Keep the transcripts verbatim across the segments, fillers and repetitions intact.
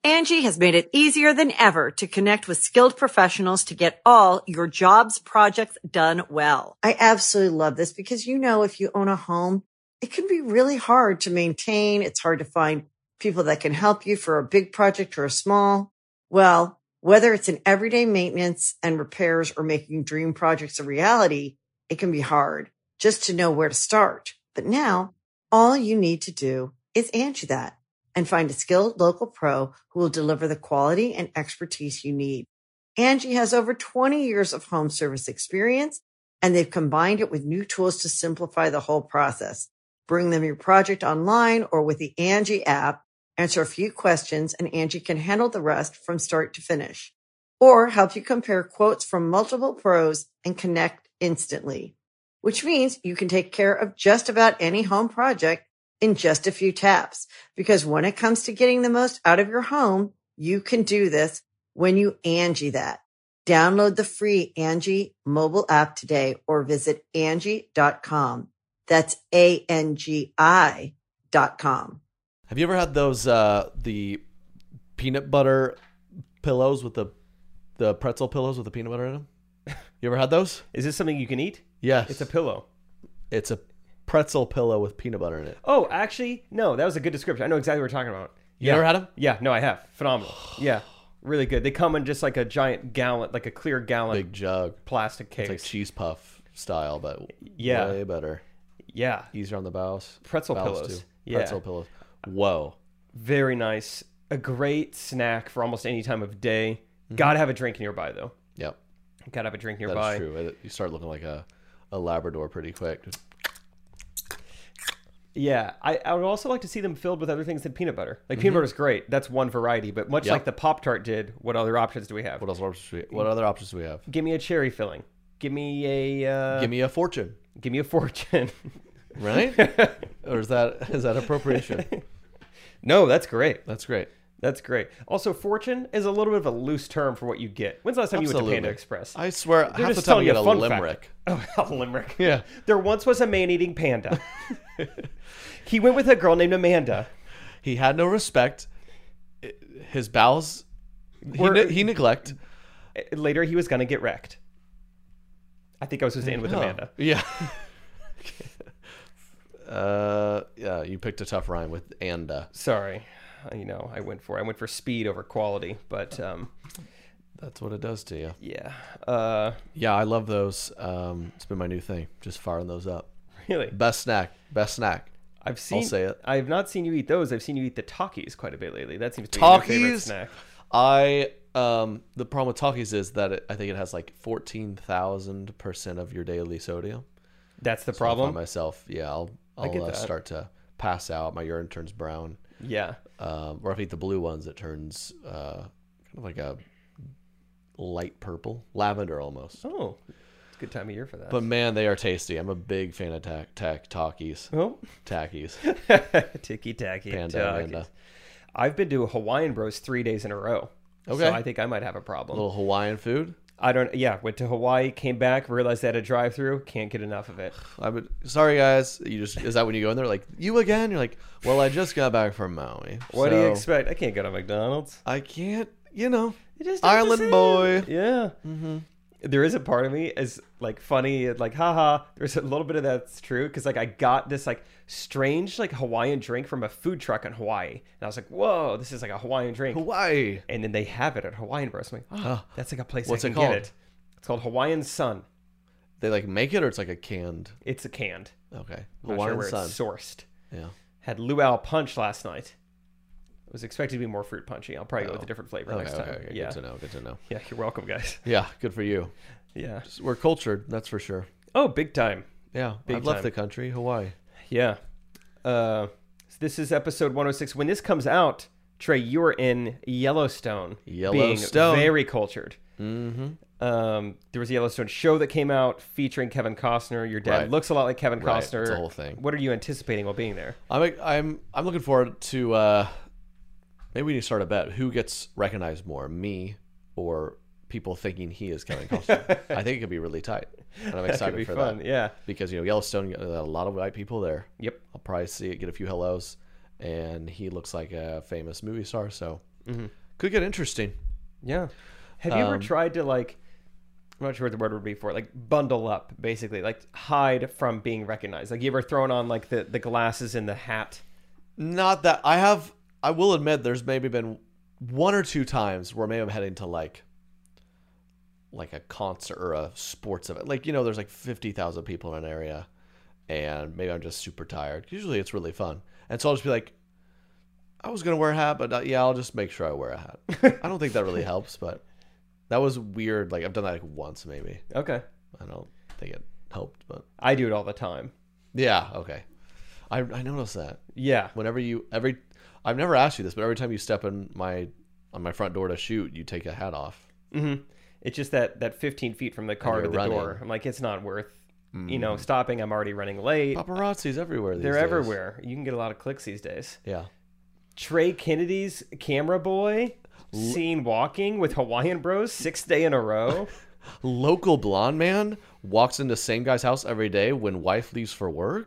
Angie has made it easier than ever to connect with skilled professionals to get all your jobs projects done well. I absolutely love this because, you know, if you own a home, it can be really hard to maintain. It's hard to find people that can help you for a big project or a small. Well, whether it's in everyday maintenance and repairs or making dream projects a reality, it can be hard just to know where to start. But now all you need to do is Angie that and find a skilled local pro who will deliver the quality and expertise you need. Angie has over twenty years of home service experience, and they've combined it with new tools to simplify the whole process. Bring them your project online or with the Angie app, answer a few questions, and Angie can handle the rest from start to finish. Or help you compare quotes from multiple pros and connect instantly, which means you can take care of just about any home project in just a few taps. Because when it comes to getting the most out of your home, you can do this when you Angie that. Download the free Angie mobile app today or visit Angie dot com. That's A N G I dot com. Have you ever had those, uh, the peanut butter pillows with the, the pretzel pillows with the peanut butter in them? You ever had those? Is this something you can eat? Yes. It's a pillow. It's a pretzel pillow with peanut butter in it. Oh, actually, no, that was a good description. I know exactly what we're talking about. You yeah. ever had them? Yeah, no, I have. Phenomenal. Yeah, really good. They come in just like a giant gallon, like a clear gallon. Big jug. Plastic case. It's like cheese puff style, but yeah. way better. Yeah. Easier on the bowels. Pretzel bowels pillows. Too. Yeah. Pretzel pillows. Whoa. Very nice. A great snack for almost any time of day. Mm-hmm. Gotta have a drink nearby, though. Yep. Gotta have a drink nearby. That's true. You start looking like a, a Labrador pretty quick. Yeah, I, I would also like to see them filled with other things than peanut butter. Like, Mm-hmm. peanut butter is great. That's one variety. But much Yep. like the Pop-Tart did, what other options do we have? What else? Options do we, what other options do we have? Give me a cherry filling. Give me a... Uh, Give me a fortune. Give me a fortune. Right? Or is that is that appropriation? No, that's great. That's great. That's great. Also, fortune is a little bit of a loose term for what you get. When's the last time Absolutely. you went to Panda Express? I swear, They're half the just time you telling get you a a fun limerick. fact. Oh, a limerick. Yeah. There once was a man-eating panda. He went with a girl named Amanda. He had no respect. His bowels, he, Were- ne- he neglect. Later, he was going to get wrecked. I think I was supposed to end with Oh, Amanda. Yeah. uh, yeah, you picked a tough rhyme with anda. Sorry. You know, I went for I went for speed over quality, but um, That's what it does to you. yeah. Uh, Yeah, I love those. Um, it's been my new thing. Just firing those up. really? Best snack. Best snack. I've seen. say it. I've not seen you eat those. I've seen you eat the Takis quite a bit lately. That seems to be your favorite Takis? snack. I um the problem with Takis is that it, I think it has like fourteen thousand percent of your daily sodium. That's the So I find problem. myself, yeah, I'll I get I'll uh, that. start to pass out. My urine turns brown. Yeah. Um, or if I eat the blue ones, it turns uh, kind of like a light purple, lavender almost. Oh, it's a good time of year for that. But man, they are tasty. I'm a big fan of tack tack Takis. oh, Takis. ticky tacky. Panda, Takis. Amanda. I've been to Hawaiian Bros three days in a row. Okay. So I think I might have a A problem. little Hawaiian food. I don't. Yeah, went to Hawaii, came back, realized they had a drive-through. Can't get enough of it. I would. Sorry, guys. You just is that when you go in there like you again? You're like, well, I just got back from Maui. What do you so expect? I can't go to McDonald's. I can't. You know, It just not the island same. boy. Yeah. Mm-hmm. There is a part of me is like funny, like haha. There's a little bit of that's true because like I got this like strange like Hawaiian drink from a food truck in Hawaii, and I was like, whoa, this is like a Hawaiian drink. Hawaii. And then they have it at Hawaiian Bros. I'm like, oh, Oh. that's like a place What's I it can get called? it. It's called Hawaiian Sun. They like make it, or it's like a canned. It's a canned. Okay, I'm not Hawaiian sure where Sun. it's sourced. Yeah. Had luau punch last night. It was expected to be more fruit punchy. I'll probably go Oh. with a different flavor Okay, next okay, time. okay. Yeah. Good to know. Good to know. Yeah, you're welcome, guys. Yeah, good for you. Yeah. We're cultured, that's for sure. Oh, big time. Yeah, Big I've left time. the country, Hawaii. Yeah. Uh, so this is episode one oh six. When this comes out, Trey, you're in Yellowstone. Yellowstone. Being very cultured. Mm-hmm. Um, there was a Yellowstone show that came out featuring Kevin Costner. Your dad Right. looks a lot like Kevin Right, Costner. it's a whole thing. What are you anticipating while being there? I'm I'm I'm looking forward to. Uh, maybe we need to start a bet. Who gets recognized more, me or people thinking he is Kevin Costner? I think it could be really tight, and I'm That excited could be for fun. that Yeah. because you know Yellowstone got a lot of white people there. Yep. I'll probably see it, get a few hellos, and he looks like a famous movie star. So Mm-hmm. Could get interesting. Yeah. Have you ever Um, tried to like, I'm not sure what the word would be for it, like bundle up, basically, like hide from being recognized? Like you ever thrown on like the, the glasses and the hat? Not that I have. I will admit, there's maybe been one or two times where maybe I'm heading to like, like a concert or a sports event. Like, you know, there's like fifty thousand people in an area, and maybe I'm just super tired. Usually, it's really fun, and so I'll just be like, I was gonna wear a hat, but uh, yeah, I'll just make sure I wear a hat. I don't think that really helps, but that was weird. Like I've done that like once, maybe. Okay. I don't think it helped, but I do it all the time. yeah, okay. I I noticed that. Yeah. Whenever you every, I've never asked you this, but every time you step in my on my front door to shoot, you take a hat off. Mm-hmm. It's just that that fifteen feet from the car to you're the running. door. I'm like, it's not worth, you know, stopping. I'm already running late. Paparazzi's everywhere. These They're days. everywhere. You can get a lot of clicks these days. Yeah. Trey Kennedy's camera boy seen walking with Hawaiian Bros sixth day in a row. Local blonde man walks into same guy's house every day when wife leaves for work.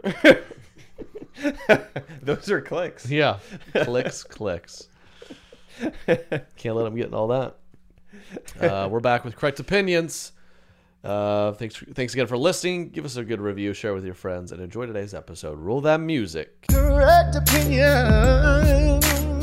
Those are clicks. Yeah. Clicks, clicks. Can't let him get in all that. Uh, we're back with Correct Opinions. Uh, thanks, thanks again for listening. Give us a good review, share with your friends, and enjoy today's episode. Roll that music. Correct opinions.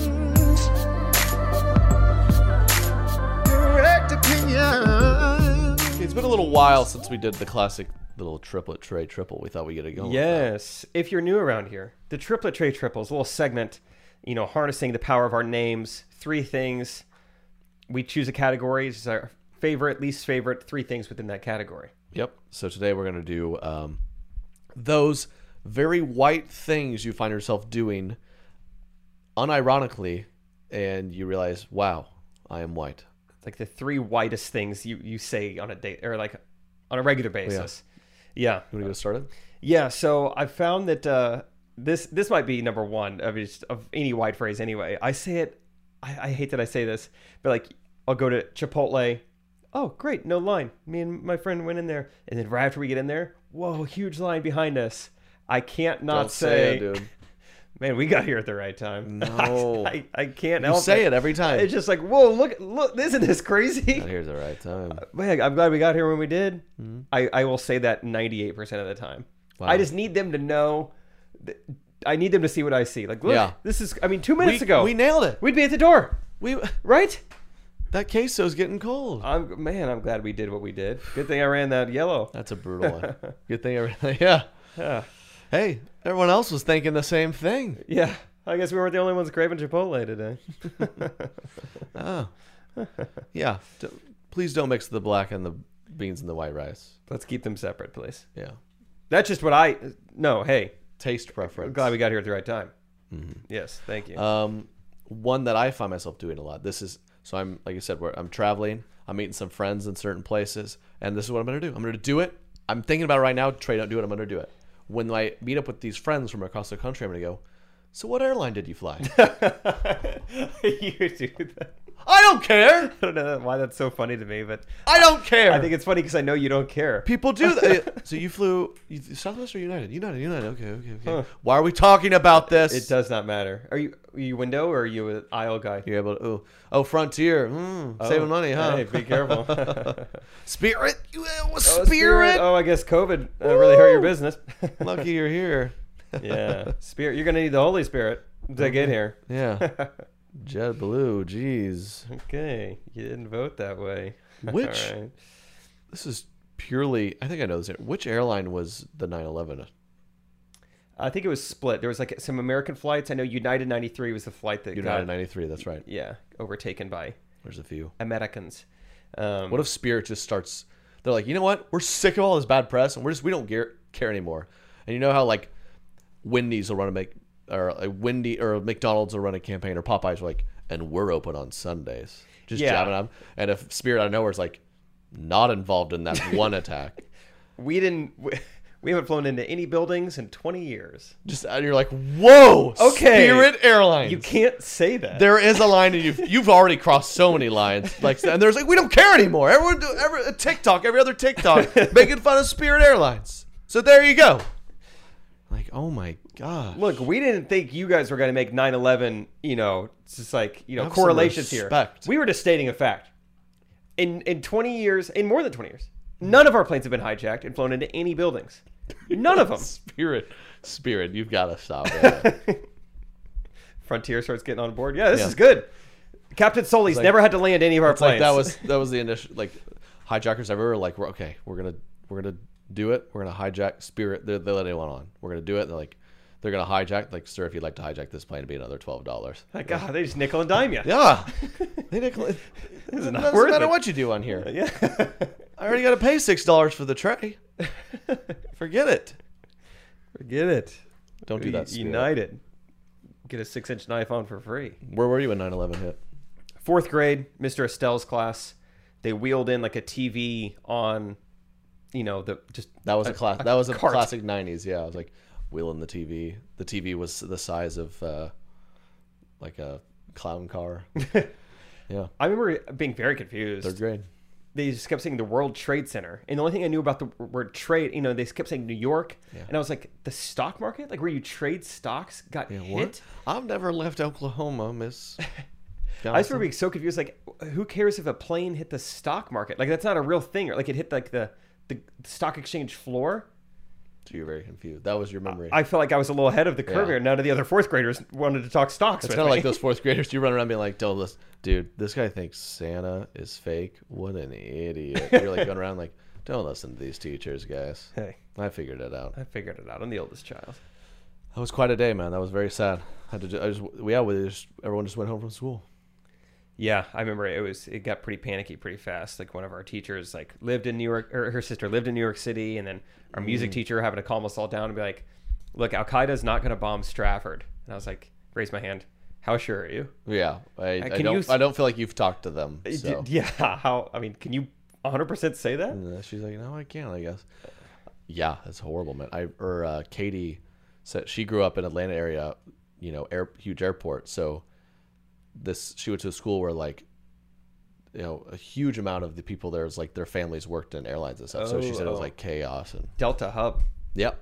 Correct opinions. It's been a little while since we did the classic little triplet tray triple. We thought we'd get it going. Yes. If you're new around here, the Triplet Tray Triples, a little segment, you know, harnessing the power of our names. Three things. We choose a category. It's our favorite, least favorite, three things within that category. Yep. So today we're going to do um, those very white things you find yourself doing unironically, and you realize, wow, I am white. Like the three whitest things you, you say on a date or like on a regular basis. Yeah. You want to get started? Yeah. So I found that uh, this this might be number one of just, of any white phrase anyway. I say it. I, I hate that I say this, but like I'll go to Chipotle. Oh, great, no line. Me and my friend went in there, and then right after we get in there, whoa, huge line behind us. I can't not Don't say, say it, dude. Man, we got here at the right time. No. I, I can't You help say it every time. It's just like, whoa, look, look, isn't this crazy? Not here's the right time. Man, I'm glad we got here when we did. Mm-hmm. I, I will say that ninety-eight percent of the time. Wow. I just need them to know. That, I need them to see what I see. Like, look, Yeah. this is, I mean, two minutes we, ago, we nailed it. we'd be at the door, We right? That queso's getting cold. I'm Man, I'm glad we did what we did. Good thing I ran that yellow. That's a brutal one. Good thing everything. Yeah. Yeah. Hey, everyone else was thinking the same thing. Yeah. I guess we weren't the only ones craving Chipotle today. Oh. Yeah. D- Please don't mix the black and the beans and the white rice. Let's keep them separate, please. Yeah. That's just what I. No, hey, Taste preference. I'm glad we got here at the right time. Mm-hmm. Yes, thank you. Um, one that I find myself doing a lot. This is so I'm like I said, where I'm traveling. I'm meeting some friends in certain places, and this is what I'm going to do. I'm going to do it. I'm thinking about it right now. Trey, don't do it. I'm going to do it. When I meet up with these friends from across the country, I'm going to go. So, what airline did you fly? You do that. I don't care. I don't know why that's so funny to me, but I don't care. I think it's funny because I know you don't care. People do that. So you flew you, Southwest or United? United, United. Okay, okay, okay. Huh. Why are we talking about this? It does not matter. Are you are you window or are you an aisle guy? You're able to. Oh, oh Frontier. Mm, Oh, saving money, huh? Hey, be careful. Spirit. You uh, Oh, Spirit. Oh, I guess COVID uh, really hurt your business. Lucky you're here. Yeah, Spirit. You're gonna need the Holy Spirit to get here. Yeah. JetBlue. Jeez. Okay, you didn't vote that way. Which? All right. This is purely. I think I know this. Which airline was the nine eleven? I think it was split. There was like some American flights. I know United ninety-three was the flight that United got, ninety-three. That's right. yeah, overtaken by There's a few. Americans. Um, What if Spirit just starts? They're like, you know what? We're sick of all this bad press, and we're just we don't care, care anymore. And you know how like Wendy's will run a make or a Wendy or McDonald's will run a campaign, or Popeyes are like, and we're open on Sundays, just Yeah. jabbing them. And if Spirit out of nowhere is like, not involved in that one attack, we didn't. We, we haven't flown into any buildings in twenty years. just and you're like, whoa, Okay. Spirit Airlines. You can't say that. There is a line, and you've you've already crossed so many lines. Like, and there's like, we don't care anymore. Everyone, do, every TikTok, every other TikTok, making fun of Spirit Airlines. So there you go. Like, oh my gosh. Look, we didn't think you guys were going to make nine eleven, you know, it's just like, you know, Have some correlations here. respect. We were just stating a fact. In in twenty years, in more than twenty years, none of our planes have been hijacked and flown into any buildings. None of them. Spirit, Spirit, you've got to stop it. Frontier starts getting on board. Yeah, this Yeah. is good. Captain Solis like- never had to land any of our It's like planes. that was that was the initial like hijackers everywhere. Like we're okay, we're gonna we're gonna do it. We're gonna hijack Spirit. They, they let anyone on. We're gonna do it. And they're like they're gonna hijack. Like sir, if you'd like to hijack this plane, it'd be another twelve dollars. Like, God, they just nickel and dime you. Yeah, they nickel. It This is doesn't not worth matter it. what you do on here. Yeah. I already got to pay six dollars for the tray. Forget it. Forget it. Don't do that. Spirit. United. Get a six-inch knife on for free. Where were you when nine eleven hit? Fourth grade, Mister Estelle's class. They wheeled in like a T V on, you know, the just That was a, class. That was a cart. classic nineties. Yeah, I was like wheeling the T V. The T V was the size of uh, like a clown car. Yeah, I remember being very confused. third grade. They just kept saying the World Trade Center, and the only thing I knew about the word trade, you know, they kept saying New York, Yeah. and I was like, the stock market, like where you trade stocks, got Yeah, hit. what? I've never left Oklahoma, Miss. I just remember being so confused. Like, who cares if a plane hit the stock market? Like, that's not a real thing. Or like, it hit like the the stock exchange floor. So you're very confused. That was your memory. I felt like I was a little ahead of the curve Yeah. here. None of the other fourth graders wanted to talk stocks. It's with kind of me. like those fourth graders. You run around being like, "Don't listen, dude. This guy thinks Santa is fake. What an idiot!" You're like going around like, "Don't listen to these teachers, guys." Hey, I figured it out. I figured it out. I'm the oldest child. That was quite a day, man. That was very sad. I had to. ju- I just. Yeah, we just. Everyone just went home from school. Yeah, I remember it was it got pretty panicky pretty fast. Like one of our teachers like lived in New York, or her sister lived in New York City, and then our music teacher having to calm us all down and be like, "Look, Al Qaeda's not going to bomb Stratford." And I was like, raise my hand. How sure are you? Yeah, I, Uh, I can don't. you s- I don't feel like you've talked to them. So. D- Yeah, how? I mean, can you one hundred percent say that? And, uh, she's like, "No, I can't. I guess." Yeah, that's horrible, man. I or uh, Katie said she grew up in Atlanta area, you know, air, huge airport. So this she went to a school where like, you know, a huge amount of the people there is like their families worked in airlines and stuff. so she Oh, said it was oh. like chaos and Delta Hub. yep.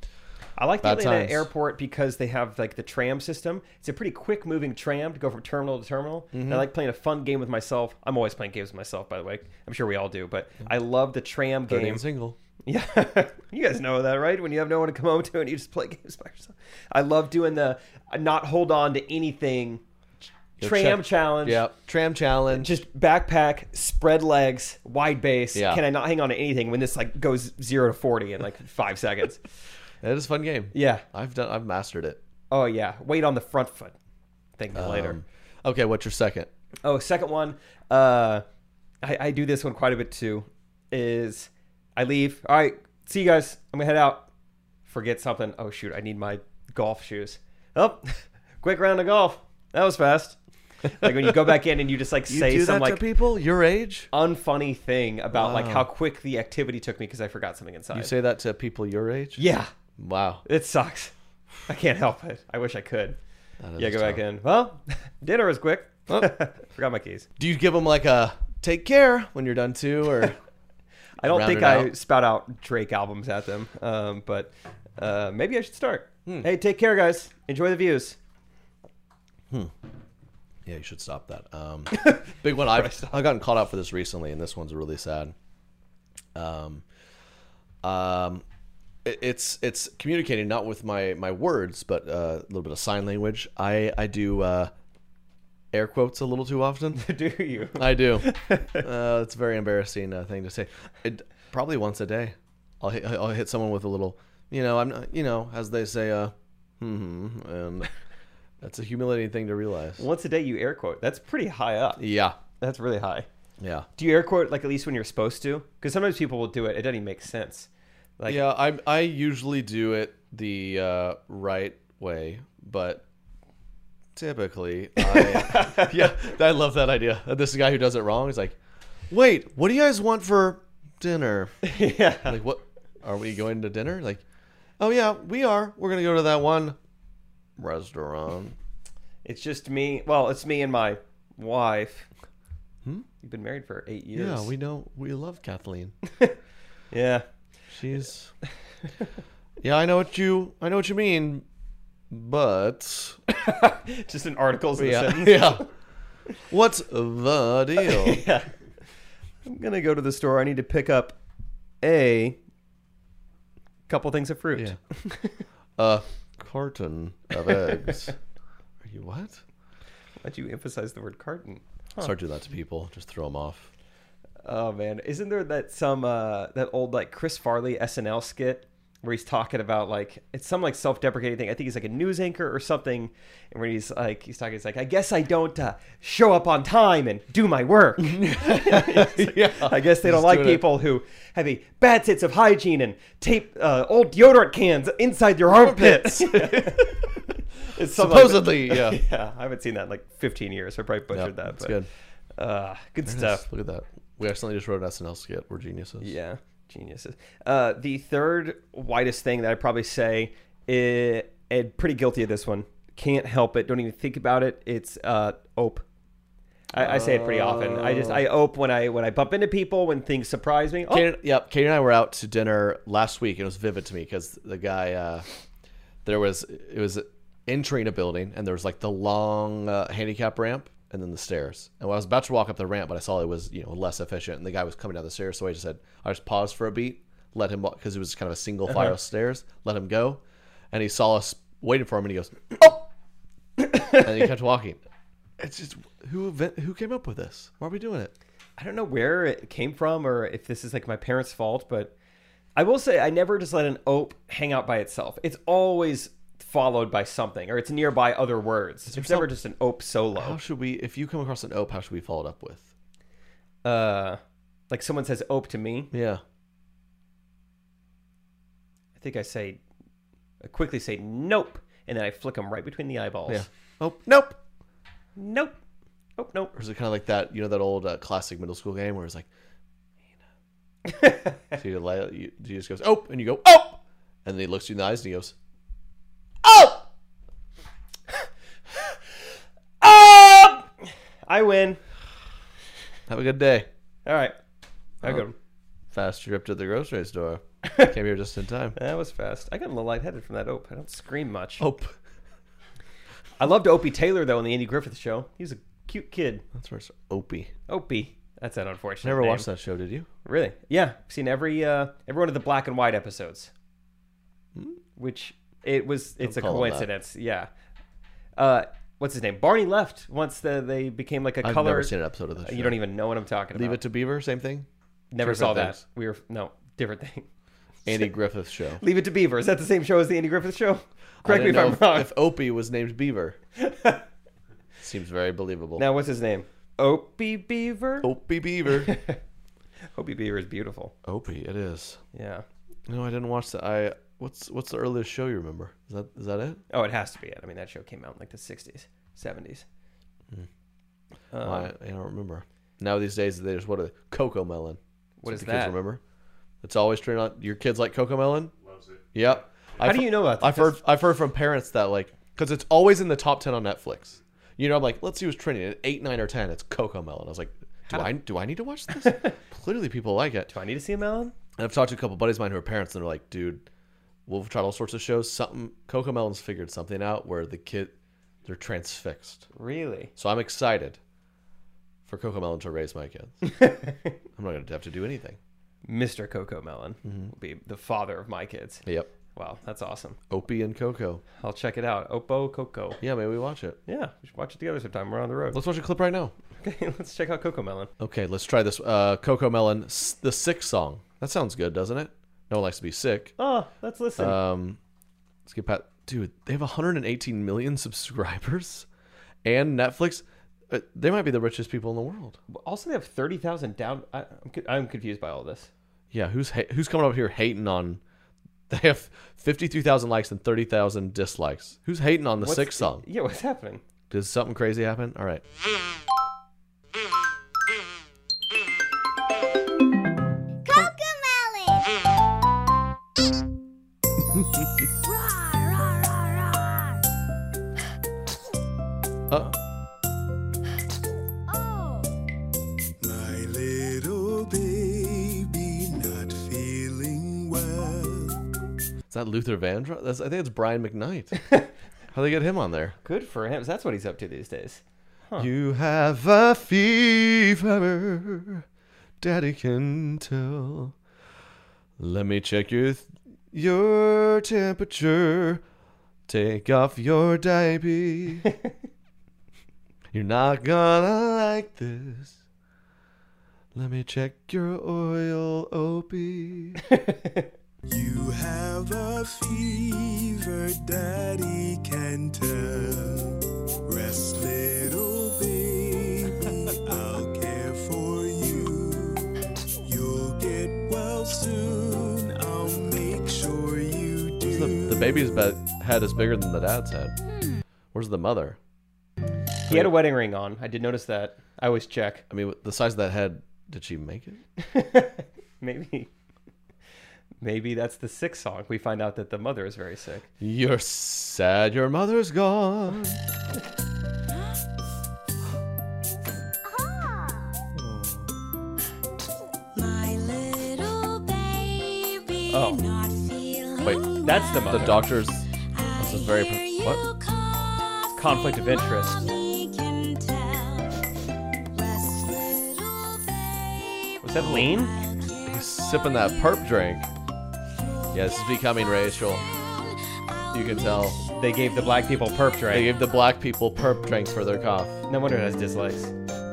I like the Bad Atlanta times. airport because they have like the tram system. It's a pretty quick moving tram to go from terminal to terminal. Mm-hmm. And I like playing a fun game with myself. I'm always playing games with myself, by the way. I'm sure we all do, but I love the tram thirty game. and single. Yeah, you guys know that, right? When you have no one to come home to and you just play games by yourself. I love doing the uh, not hold on to anything Yo, tram check- challenge. Yeah, tram challenge. Just backpack, spread legs, wide base. Yeah. Can I not hang on to anything when this like goes zero to forty in like five seconds? It is a fun game. Yeah. I've done. I've mastered it. Oh yeah. Wait on the front foot. Thank you later. Um, okay, what's your second? Oh, second one. Uh, I, I do this one quite a bit too. Is I leave. All right, see you guys. I'm gonna head out. Forget something. Oh shoot, I need my golf shoes. Oh, quick round of golf. That was fast. Like when you go back in and you just like You say do some that to like people your age? unfunny thing about like Wow. how quick the activity took me because I forgot something inside. You say that to people your age? Yeah, Wow. it sucks. I can't help it. I wish I could. That is Yeah, go back tough. in. Well, dinner was quick. Forgot my keys. Do you give them like a take care when you're done too, or I don't round think it I out? spout out Drake albums at them, um, but uh, maybe I should start. Hmm. Hey, take care, guys. Enjoy the views. yeah, you should stop that. Um, big one. I've I've gotten caught out for this recently, and this one's really sad. Um, um, it, it's it's communicating not with my my words, but uh, a little bit of sign language. I I do uh, air quotes a little too often. Do you? I do. Uh, it's a very embarrassing uh, thing to say. It, probably once a day, I'll hit, I'll hit someone with a little, you know, I'm not, you know, as they say, uh, hmm, and that's a humiliating thing to realize. Once a day, you air quote. That's pretty high up. Yeah, That's really high. yeah, Do you air quote like at least when you're supposed to? Because sometimes people will do it. It doesn't even make sense. Like, yeah. I I usually do it the uh, right way, but typically, I, yeah, I love that idea. This is a guy who does it wrong. He's like, wait, what do you guys want for dinner? yeah. Like, what are we going to dinner? Like, oh yeah, we are. We're gonna go to that one restaurant. It's just me. Well, it's me and my wife. Hmm? You've been married for eight years. Yeah, we know. We love Kathleen. Yeah. She's. Yeah, I know what you. I know what you mean. but Just an articles in a yeah, sentence. yeah. What's the deal? Yeah. I'm gonna go to the store. I need to pick up a couple things of fruit. Yeah. A carton of eggs. Are you what? Why'd you emphasize the word carton? Start doing that to people. Just throw them off. Oh man, isn't there that some uh that old like Chris Farley S N L skit where he's talking about like it's some like self-deprecating thing. I think he's like a news anchor or something, and where he's like he's talking, he's like, I guess I don't uh, show up on time and do my work. Like, Yeah. I guess they don't Just like doing it. people who have a bad sense of hygiene and tape uh, old deodorant cans inside their armpits. It's something like Supposedly, that. yeah. Yeah, I haven't seen that in like fifteen years. I probably butchered Yep, that. that's but, good. Uh, good There it stuff. is. Look at that. We accidentally just wrote an S N L skit. We're geniuses. Yeah, geniuses. Uh, the third whitest thing that I'd probably say, is, and pretty guilty of this one, can't help it, don't even think about it, it's uh, ope. I, I say it pretty often. I just I ope when I when I bump into people, when things surprise me. Oh, Katie, yep. Katie and I were out to dinner last week, and it was vivid to me because the guy, uh, there was it was entering a building, and there was like the long uh, handicap ramp, and then the stairs. And when I was about to walk up the ramp, but I saw it was you know less efficient, and the guy was coming down the stairs, so I just said I just paused for a beat, let him walk because it was kind of a single flight of stairs, let him go, and he saw us waiting for him, and he goes, "Oh," and he kept walking. It's just who invent- who came up with this? Why are we doing it? I don't know where it came from or if this is like my parents' fault, but I will say I never just let an ope hang out by itself. It's always followed by something, or it's nearby other words. It's some- never just an ope solo. How should we? If you come across an ope, how should we follow it up with? Uh, like someone says ope to me, Yeah. I think I say, I quickly say nope, and then I flick them right between the eyeballs. Yeah. Oh, nope. Nope. Oh, nope. Or is it kind of like that, you know, that old uh, classic middle school game where it's like, so you, lay, you, you just goes, oh, and you go, oh! And then he looks you in the eyes and he goes, oh! Oh! I win. Have a good day. All right. I Oh. go. Fast trip to the grocery store. Came here just in time. That was fast. I got a little lightheaded from that ope. I don't scream much. Oh, I loved Opie Taylor, though, in the Andy Griffith Show. He was a cute kid. that's where it's Opie. Opie. That's an unfortunate Never name. watched that show, did you? Really? Yeah. I've seen every uh, every one of the black and white episodes. Which, it was, it's Don't a call him that. coincidence. Yeah. Uh, what's his name? Barney left once the, they became like a I've color. never seen an episode of the show. You don't even know what I'm talking Leave about. It to Beaver, same thing? Never Different saw that. things. We were, no, different thing. Andy Griffith show. Leave It to Beaver. Is that the same show as the Andy Griffith Show? I Correct me if didn't I'm know wrong. If Opie was named Beaver. Seems very believable. Now, what's his name? Opie Beaver? Opie Beaver. Opie Beaver is beautiful. Opie, it is. Yeah. No, I didn't watch that. I what's what's the earliest show you remember? Is that is that it? Oh, it has to be it. I mean, that show came out in like the sixties, seventies. Um, I, I don't remember. Now these days they just what a Coco Melon. What That's is the kids that? remember? It's always training on your kids like Coco Melon. Loves it. Yep. How do you know about that? I've heard I've heard from parents that like because it's always in the top ten on Netflix. You know, I'm like, let's see who's trending at eight, nine, or ten. It's Coco Melon. I was like, do I do I need to watch this? Clearly, people like it. Do I need to see a melon? And I've talked to a couple buddies of mine who are parents, and they're like, dude, we've tried all sorts of shows. Something Coco Melon's figured something out where the kid they're transfixed. Really? So I'm excited for Coco Melon to raise my kids. I'm not going to have to do anything. Mister Coco Melon Mm-hmm. will be the father of my kids. Yep. Wow, that's awesome. Opie and Coco. I'll check it out. Oppo Coco. Yeah, maybe we watch it. Yeah, we should watch it together sometime. We're on the road. Let's watch a clip right now. Okay, let's check out Coco Melon. Okay, let's try this. Uh, Coco Melon, s- the sick song. That sounds good, doesn't it? No one likes to be sick. Oh, let's listen. Um, let's get back. Dude, they have one hundred eighteen million subscribers, and Netflix. Uh, they might be the richest people in the world. also, they have thirty thousand down. I, I'm, co- I'm confused by all this. Yeah, who's ha- who's coming up here hating on? They have fifty-three thousand likes and thirty thousand dislikes. Who's hating on the What's- sick song? Yeah, what's happening? Did something crazy happen? All right. Uh, My little baby not feeling well. is that Luther Vandross? That's, I think it's Brian McKnight. How they get him on there? Good for him. That's what he's up to these days. Huh. You have a fever, Daddy can tell. Let me check your th- your temperature. Take off your diaper. You're not gonna like this. Let me check your oil, Opie. You have a fever, Daddy can tell. Rest, little baby, I'll care for you. You'll get well soon, I'll make sure you do. The, the baby's be- head is bigger than the dad's head. Where's the mother? He had a wedding ring on. I did notice that. I always check. I mean, the size of that head, did she make it? Maybe. Maybe that's the sick song. We find out that the mother is very sick. You're sad your mother's gone. My little baby Oh. not feeling Wait, That's the mother. the doctor's... This is very... pro- What? what? Conflict of interest. Was that lean? He's sipping that perp drink. Yeah, this is becoming racial. You can tell. They gave the black people perp They drink. gave the black people perp drinks for their cough. No wonder it has dislikes.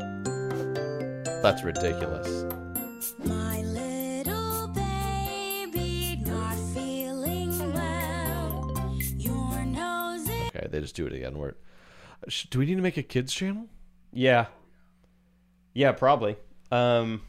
That's ridiculous. My little baby not feeling well. Your nose is Okay, they just do it again. Where, Sh- do we need to make a kids channel? Yeah. Yeah, probably. Um,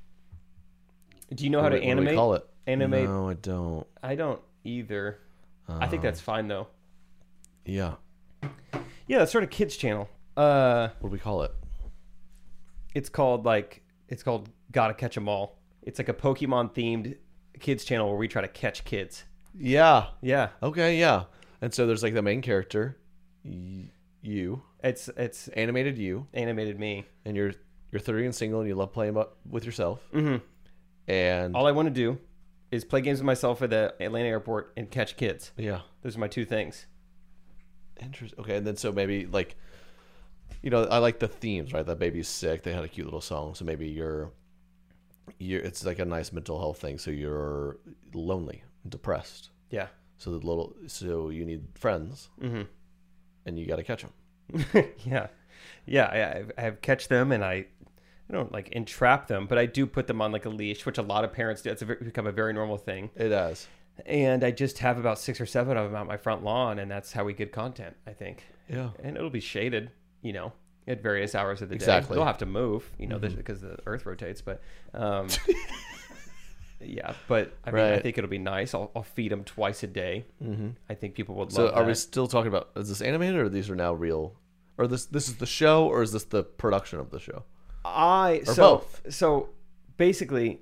do you know how What to do we- what do animate? we call it? Animate. No, I don't. I don't either. I think Uh, that's fine though. Yeah. Yeah, that's sort of kids channel. Uh, What do we call it? it's called like it's called Gotta Catch 'Em All. It's like a Pokemon themed kids channel where we try to catch kids. Yeah. Yeah, Okay, yeah. And so there's like the main character, y- you, it's it's animated you, animated me. and you're you're thirty and single, and you love playing bu- with yourself. Mm-hmm. And All I want to do is play games with myself at the Atlanta airport and catch kids. yeah, Those are my two things. interesting. Okay, and then so maybe like, you know, I like the themes, right? That baby's sick. They had a cute little song, so maybe you're, you're. It's like a nice mental health thing. So you're lonely, depressed. Yeah. So the little, so you need friends, Mm-hmm. and you got to catch them. yeah, yeah. I, I have catch them, and I, I don't like entrap them, but I do put them on like a leash, which a lot of parents do. It's a, ve- become a very normal thing. It does. And I just have about six or seven of them out my front lawn, and that's how we get content, I think. Yeah. And it'll be shaded, you know, at various hours of the day. Exactly. They'll have to move, you know, Mhm. because the Earth rotates. But um, yeah, but I mean, I Right. think it'll be nice. I'll, I'll feed them twice a day. Mm-hmm. I think people would So love are that. we still talking about, is this animated or these are now real? Or this this is the show or is this the production of the show? I Or so both. so basically,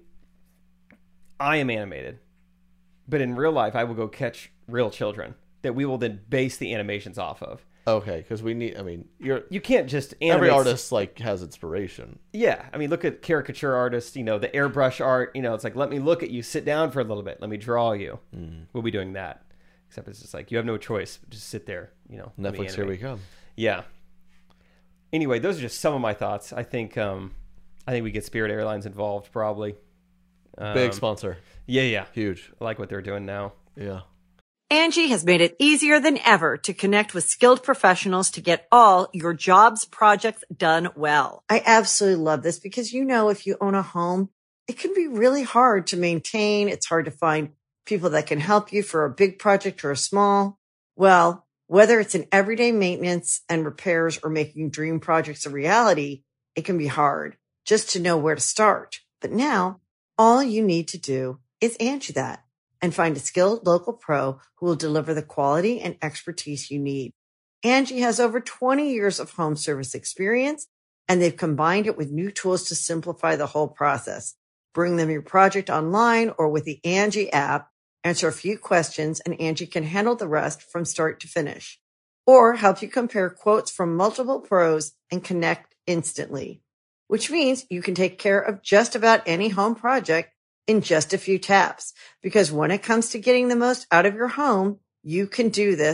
I am animated, but in real life, I will go catch real children that we will then base the animations off of. Okay, because we need, I mean, you're You can't just animate. every artist like has inspiration. Yeah, I mean, look at caricature artists. You know, the airbrush art. You know, it's like let me look at you, sit down for a little bit, let me draw you. Mm. We'll be doing that. Except it's just like you have no choice. Just sit there. You know, let me Netflix, here we animate. come. Yeah. Anyway, those are just some of my thoughts. I think um, I think we get Spirit Airlines involved probably. Um, Big sponsor. Yeah, yeah. Huge. I like what they're doing now. Yeah. Angie has made it easier than ever to connect with skilled professionals to get all your jobs projects done well. I absolutely love this because, you know, if you own a home, it can be really hard to maintain. It's hard to find people that can help you for a big project or a small. Well, whether it's in everyday maintenance and repairs or making dream projects a reality, it can be hard just to know where to start. But now all you need to do is Angie that and find a skilled local pro who will deliver the quality and expertise you need. Angie has over twenty years of home service experience, and they've combined it with new tools to simplify the whole process. Bring them your project online or with the Angie app, answer a few questions, and Angie can handle the rest from start to finish. Or help you compare quotes from multiple pros and connect instantly, which means you can take care of just about any home project in just a few taps. Because when it comes to getting the most out of your home, you can do this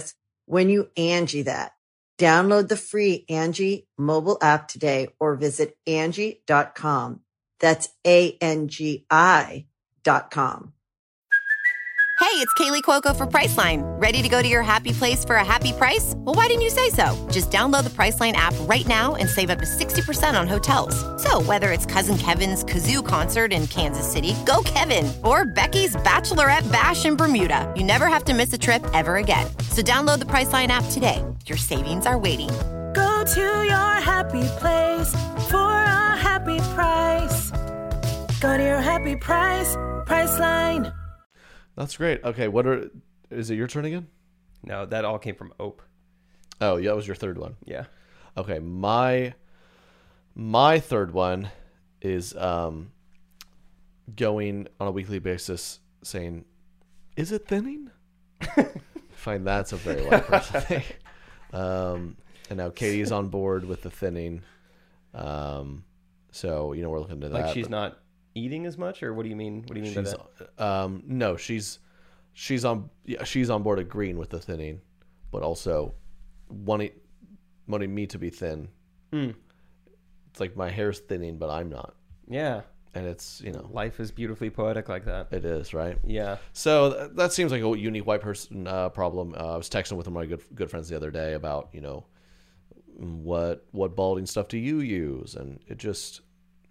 when you Angie that. Download the free Angie mobile app today or visit Angie dot com. That's A N G I dot com. Hey, it's Kaylee Cuoco for Priceline. Ready to go to your happy place for a happy price? Well, why didn't you say so? Just download the Priceline app right now and save up to sixty percent on hotels. So whether it's Cousin Kevin's Kazoo Concert in Kansas City, go Kevin, or Becky's Bachelorette Bash in Bermuda, you never have to miss a trip ever again. So download the Priceline app today. Your savings are waiting. Go to your happy place for a happy price. Go to your happy price, Priceline. That's great. Okay, what are is it your turn again? No, that all came from Ope. Oh, yeah, that was your third one. Yeah. Okay, my my third one is um going on a weekly basis saying, "Is it thinning?" I find that's a very white person thing. Um, and now Katie's on board with the thinning. Um, so you know we're looking to that. Like she's but- not eating as much, or what do you mean? What do you mean She's, by that? um, no, she's she's on yeah, she's on board agreeing with the thinning, but also wanting wanting me to be thin. Mm. It's like my hair's thinning, but I'm not, Yeah. and it's you know Life is beautifully poetic like that. it is right. Yeah. So th- that seems like a unique white person uh, problem. Uh, I was texting with one of my good good friends the other day about you know what what balding stuff do you use, and it just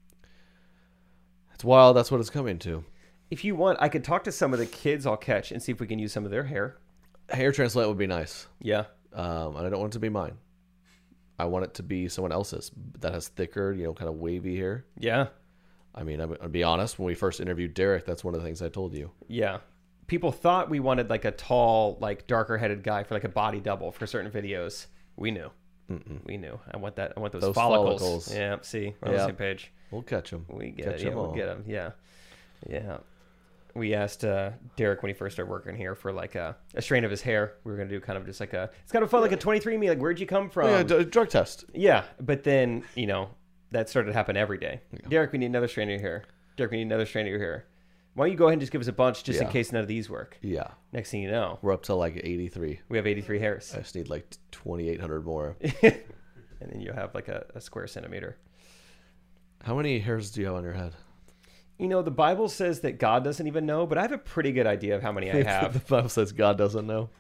it's wild. That's what it's coming to. If you want, I could talk to some of the kids I'll catch and see if we can use some of their hair. Hair transplant would be nice. Yeah. Um, and I don't want it to be mine. I want it to be someone else's that has thicker, you know, kind of wavy hair. Yeah. I mean, I'm, I'll be honest. When we first interviewed Derek, that's one of the things I told you. Yeah. People thought we wanted like a tall, like darker headed guy for like a body double for certain videos. We knew. Mm-mm. We knew. I want that. I want those, Those follicles. follicles. Yeah. See, we're on Yeah. the same page. We'll catch them. We get catch it. Yeah, 'em we'll all. get him. Yeah. Yeah. We asked uh, Derek when he first started working here for like a, a strain of his hair. We were going to do kind of just like a, it's kind of fun, like a twenty-three and me, like, where'd you come from? Oh, yeah, d- drug test. Yeah, but then, you know, that started to happen every day. Derek, we need another strand of your hair. Derek, we need another strand of your hair. Why don't you go ahead and just give us a bunch just in Yeah. case none of these work? Yeah. Next thing you know, We're up to like eighty-three. we have eighty-three hairs. I just need like twenty-eight hundred more. And then you'll have like a, a square centimeter. How many hairs do you have on your head? You know, the Bible says that God doesn't even know, but I have a pretty good idea of how many I the have. Bible says God doesn't know.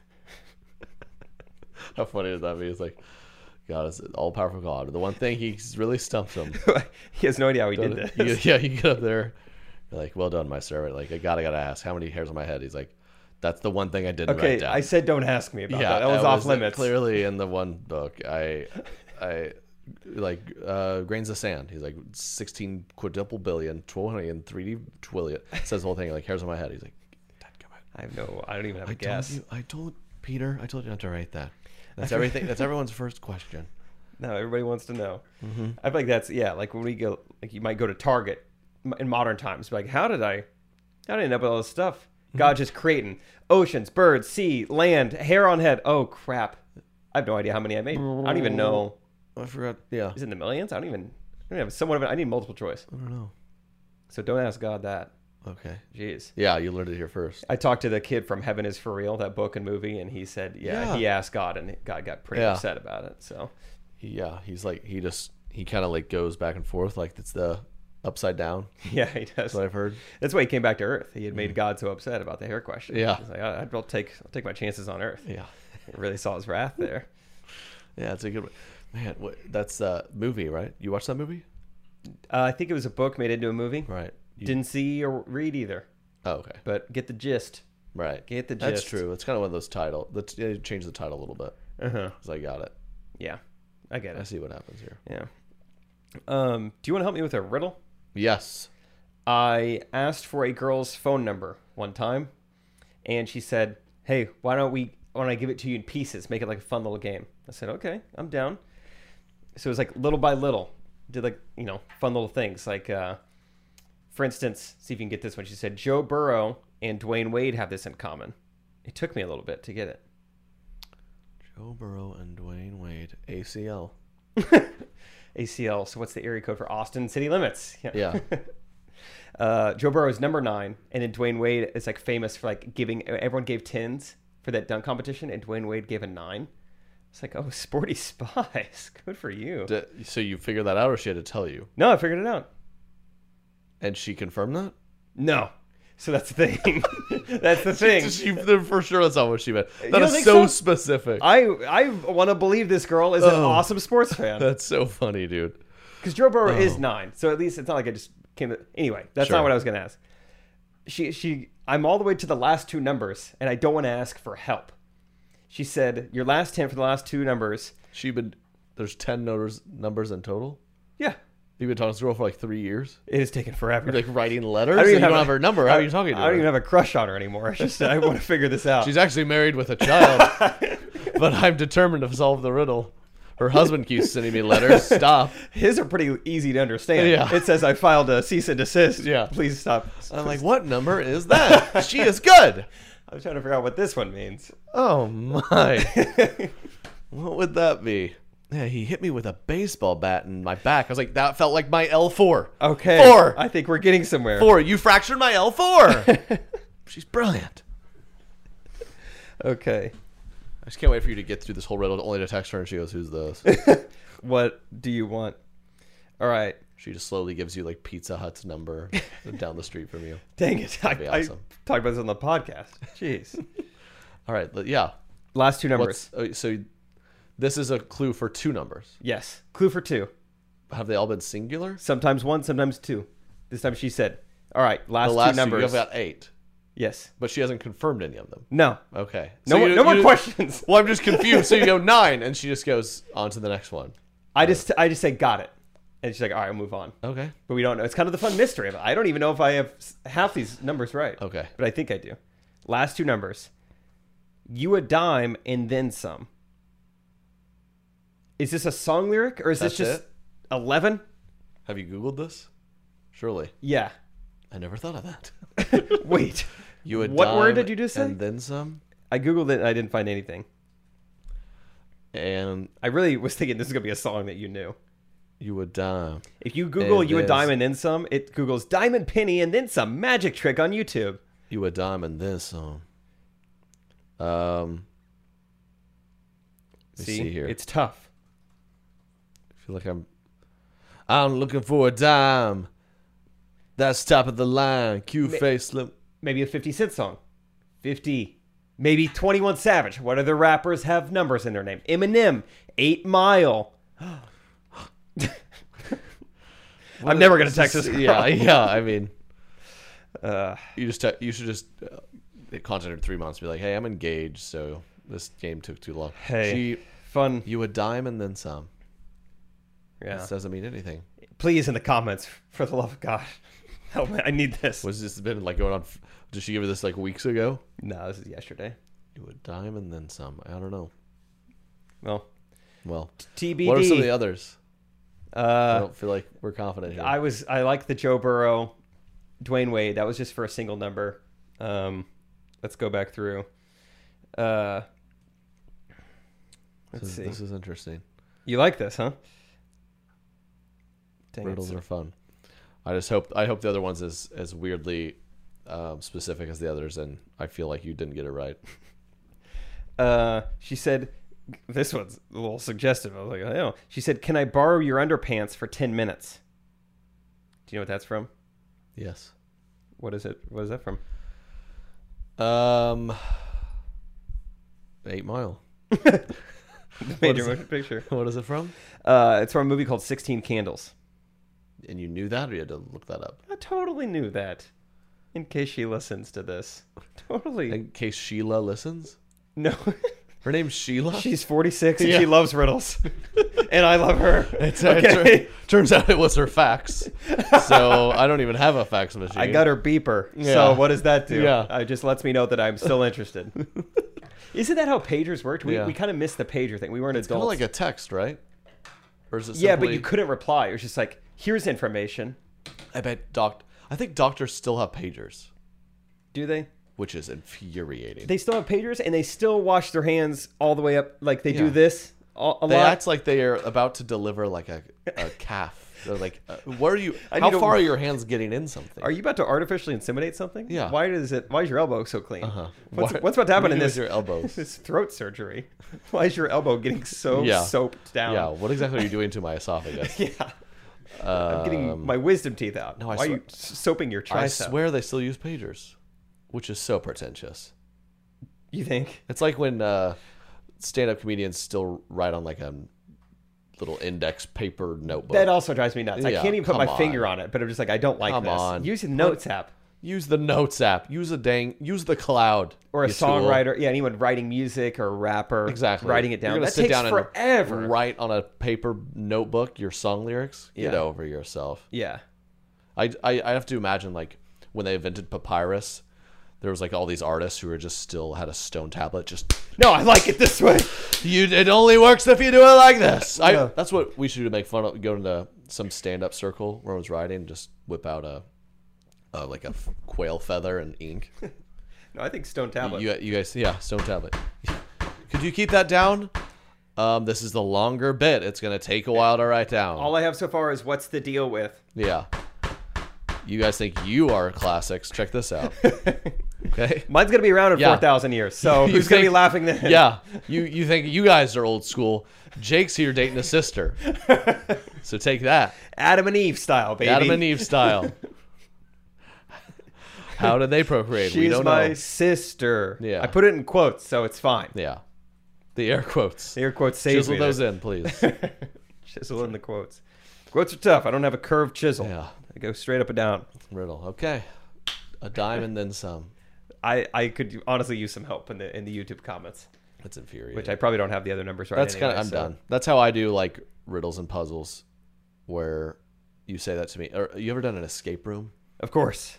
How funny would that be? It's like, God is an all-powerful God. The one thing he's really stumped him. He has no idea how he did You this. get- yeah, you get up there. You're like, well done, my servant. Like, I gotta, gotta ask, how many hairs on my head? He's like, that's the one thing I didn't write Okay, down. I said don't ask me about yeah, that. That was off limits. Clearly in the one book, I, I, like uh, grains of sand. He's like sixteen quadruple billion, twelve hundred and three trillion. Says the whole thing like hairs on my head. He's like, Dad, come on. I have no, I don't even have a I guess. told you, I told Peter, I told you not to write that. That's everything. That's everyone's first question. No, everybody wants to know. Mm-hmm. I feel like that's, yeah, like when we go, like you might go to Target m- in modern times, be like, how did I, how did I end up with all this stuff? Mm-hmm. God just creating oceans, birds, sea, land, hair on head. Oh, crap. I have no idea how many I made. I don't even know. I forgot. Yeah, Is it in the millions? I don't even, I don't have somewhat of it. I need multiple choice. I don't know. So don't ask God that. Okay. Jeez. Yeah, you learned it here first. I talked to the kid from Heaven is for Real, that book and movie, and he said, yeah, Yeah. he asked God, and God got pretty Yeah. upset about it. So, Yeah, he's like he just he kind of like goes back and forth like it's the upside down. yeah, he does. That's what I've heard. That's why he came back to Earth. He had made God so upset about the hair question. Yeah. He's like, I- I'll take, I'll take my chances on Earth. Yeah, He really saw his wrath there. yeah, it's a good man. What, that's a movie, right? You watched that movie, Uh, I think it was a book made into a movie. right? You, Didn't see or read either, Oh, okay. but get the gist. Right. Get the That's gist. true. It's kind of one of those title. Let's uh, change the title a little bit. Uh huh. Cause I got it. Yeah, I get I it. see what happens here. Yeah. Um, do you want to help me with a riddle? Yes. I asked for a girl's phone number one time, and she said, "Hey, why don't we? Why don't I give it to you in pieces? Make it like a fun little game." I said, "Okay, I'm down." So it was like little by little, did like you know fun little things. Like, uh, for instance, see if you can get this one. She said, "Joe Burrow and Dwayne Wade have this in common." It took me a little bit to get it. Joe Burrow and Dwayne Wade, A C L. A C L. So what's the area code for Austin City Limits? Yeah. uh, Joe Burrow is number nine, and then Dwayne Wade is like famous for like giving. Everyone gave tens for that dunk competition, and Dwayne Wade gave a nine. It's like, oh, sporty spies. Good for you. D- So you figured that out, or she had to tell you? No, I figured it out. And she confirmed that? No. So that's the thing. That's the thing. She, for sure that's not what she meant. That don't is think so, so? specific. I I want to believe this girl is an Oh. awesome sports fan. That's so funny, dude. Because Joe Burrow is Oh. nine. So at least it's not like I just came to... Anyway, that's Sure. not what I was going to ask. She she. I'm all the way to the last two numbers, and I don't want to ask for help. She said, your last hint for the last two numbers. She been there's ten numbers numbers in total. Yeah. You've been talking to this girl for like three years. It has taken forever. You're like writing letters. I don't and even you have, don't a- have her number. How are you talking to I her? don't even have a crush on her anymore. It's just I want to figure this out. She's actually married with a child, but I'm determined to solve the riddle. Her husband keeps sending me letters. Stop. His are pretty easy to understand. Yeah. It says I filed a cease and desist. Yeah. Please stop. I'm like, what number is that? She is good. I'm trying to figure out what this one means. Oh my. What would that be? Yeah, he hit me with a baseball bat in my back. I was like, that felt like my L four. Okay. Four. I think we're getting somewhere. Four. You fractured my L four. She's brilliant. Okay. I just can't wait for you to get through this whole riddle only to text her and she goes, who's this? What do you want? All right. She just slowly gives you like Pizza Hut's number down the street from you. Dang it. I, be I awesome. talked about this on the podcast. Jeez. All right. but Yeah. Last two numbers. What's, uh, so this is a clue for two numbers. Yes. Clue for two. Have they all been singular? Sometimes one, sometimes two. This time she said, all right, last, The last two numbers. You've got eight, Yes. but she hasn't confirmed any of them. No. Okay. No, So more, you- no more you- questions. Well, I'm just confused. So you go nine, and she just goes on to the next one. I just I just say got it. And she's like, all right, I'll move on. Okay. But we don't know. It's kind of the fun mystery of it. I don't even know if I have s- half these numbers right. Okay. But I think I do. Last two numbers. You a dime and then some. Is this a song lyric or is That's this just it? eleven? Have you Googled this? Surely. Yeah. I never thought of that. Wait. You a What word dime did you just say? And then some. I Googled it and I didn't find anything. And I really was thinking this is going to be a song that you knew. you a dime. If you Google And you a there's- dime and then some, it Googles diamond penny and then some magic trick on YouTube. You a dime and then some. Um. Let me See, see here. It's tough. I feel like I'm. I'm looking for a dime. That's top of the line. Q face slim. Maybe a fifty cent song. fifty. Maybe twenty-one Savage. What other rappers have numbers in their name? Eminem. eight Mile. I'm never going to text this girl. Yeah, yeah. I mean, Uh, you just te- you should just uh, contact her in three months. And be like, hey, I'm engaged, so this game took too long. hey, She, fun. you a dime and then some. Yeah. This doesn't mean anything. Please, in the comments, for the love of God, help me. I need this. Was this been like going on? f- Did she give you this like weeks ago? No, this is yesterday. You a dime and then some. I don't know. Well, Well, T B D. what are some of the others? I uh, don't feel like we're confident here. I was I like the Joe Burrow, Dwayne Wade. That was just for a single number. Um, let's go back through. Uh, let's this, is, see. this is interesting. You like this, huh? Dang it. Riddles are fun. I just hope I hope the other one's as as weirdly um, specific as the others, and I feel like you didn't get it right. Uh, she said, this one's a little suggestive. I was like, I know. She said, can I borrow your underpants for ten minutes? Do you know what that's from? Yes. What is it? What is that from? Um. Eight Mile. Major is motion picture. What is it from? Uh, it's from a movie called sixteen Candles. And you knew that, or you had to look that up? I totally knew that. In case she listens to this. Totally. In case Sheila listens. No. Her name's Sheila. She's forty-six and Yeah. she loves riddles. And I love her. It's, Okay. it tur- turns out it was her fax. So I don't even have a fax machine. I got her beeper. Yeah. So what does that do? Yeah. It just lets me know that I'm still interested. Isn't that how pagers worked? We, Yeah. we kind of missed the pager thing. We weren't It's kind adults. of like a text, right? Or is it? yeah, but simply- you couldn't reply. It was just like, here's information. I bet doc. I think doctors still have pagers, Do they? which is infuriating. They still have pagers and they still wash their hands all the way up. Like they do Yeah. this a, a They lot. act like they are about to deliver like a, a calf They're like, uh, what are you? I How need to- far are your hands getting in something? Are you about to artificially inseminate something? Yeah. Why does it? Why is your elbow so clean? Uh-huh. What's, What- what's about to what happen do in you do this? with your elbows? This throat surgery. Why is your elbow getting so Yeah. soaped down? Yeah. What exactly are you doing to my esophagus? Yeah. I'm getting my wisdom teeth out. no, I Why are swear- you s- soaping your I tricep? swear they still use pagers, which is so pretentious. You think? It's like when uh, stand-up comedians still write on like a little index paper notebook. That also drives me nuts. I Yeah, can't even put my come finger on. on it, but I'm just like, I don't like Come this. on. Use the Notes app. Use the Notes app. Use a dang. Use the cloud. Or a you tool. songwriter. Yeah, anyone writing music or a rapper. Exactly. Writing it You're down. gonna That sit takes down forever. and write on a paper notebook your song lyrics. Get Yeah. over yourself. Yeah. I, I I have to imagine like when they invented papyrus, there was like all these artists who were just still had a stone tablet. Just No, I like it this way. you. It only works if you do it like this. I, Yeah. That's what we should do to make fun of. Go into some stand-up circle where I was writing. Just whip out a, a like a quail feather and ink. No, I think Stone Tablet. You, you guys, yeah, stone tablet. Could you keep that down? Um, this is the longer bit. It's gonna take a while to write down. All I have so far is what's the deal with? Yeah. You guys think you are classics? Check this out. Okay. Mine's gonna be around in Yeah. four thousand years. So You who's gonna be think- laughing then? Yeah. You you think you guys are old school? Jake's here dating a sister. So take that, Adam and Eve style, baby. Adam and Eve style. How did they procreate? we She's don't my know. sister. Yeah. I put it in quotes, so it's fine. Yeah. The air quotes. The air quotes saves Chisel me. those there. in, please. Chisel in the quotes. Quotes are tough. I don't have a curved chisel. Yeah. I go straight up and down. Riddle. Okay. A dime and then some. I, I could honestly use some help in the in the YouTube comments, That's infuriating. which I probably don't have the other numbers right. That's anyway, kind of. I'm so- done. That's how I do like riddles and puzzles, where you say that to me. Or you ever done an escape room? Of course.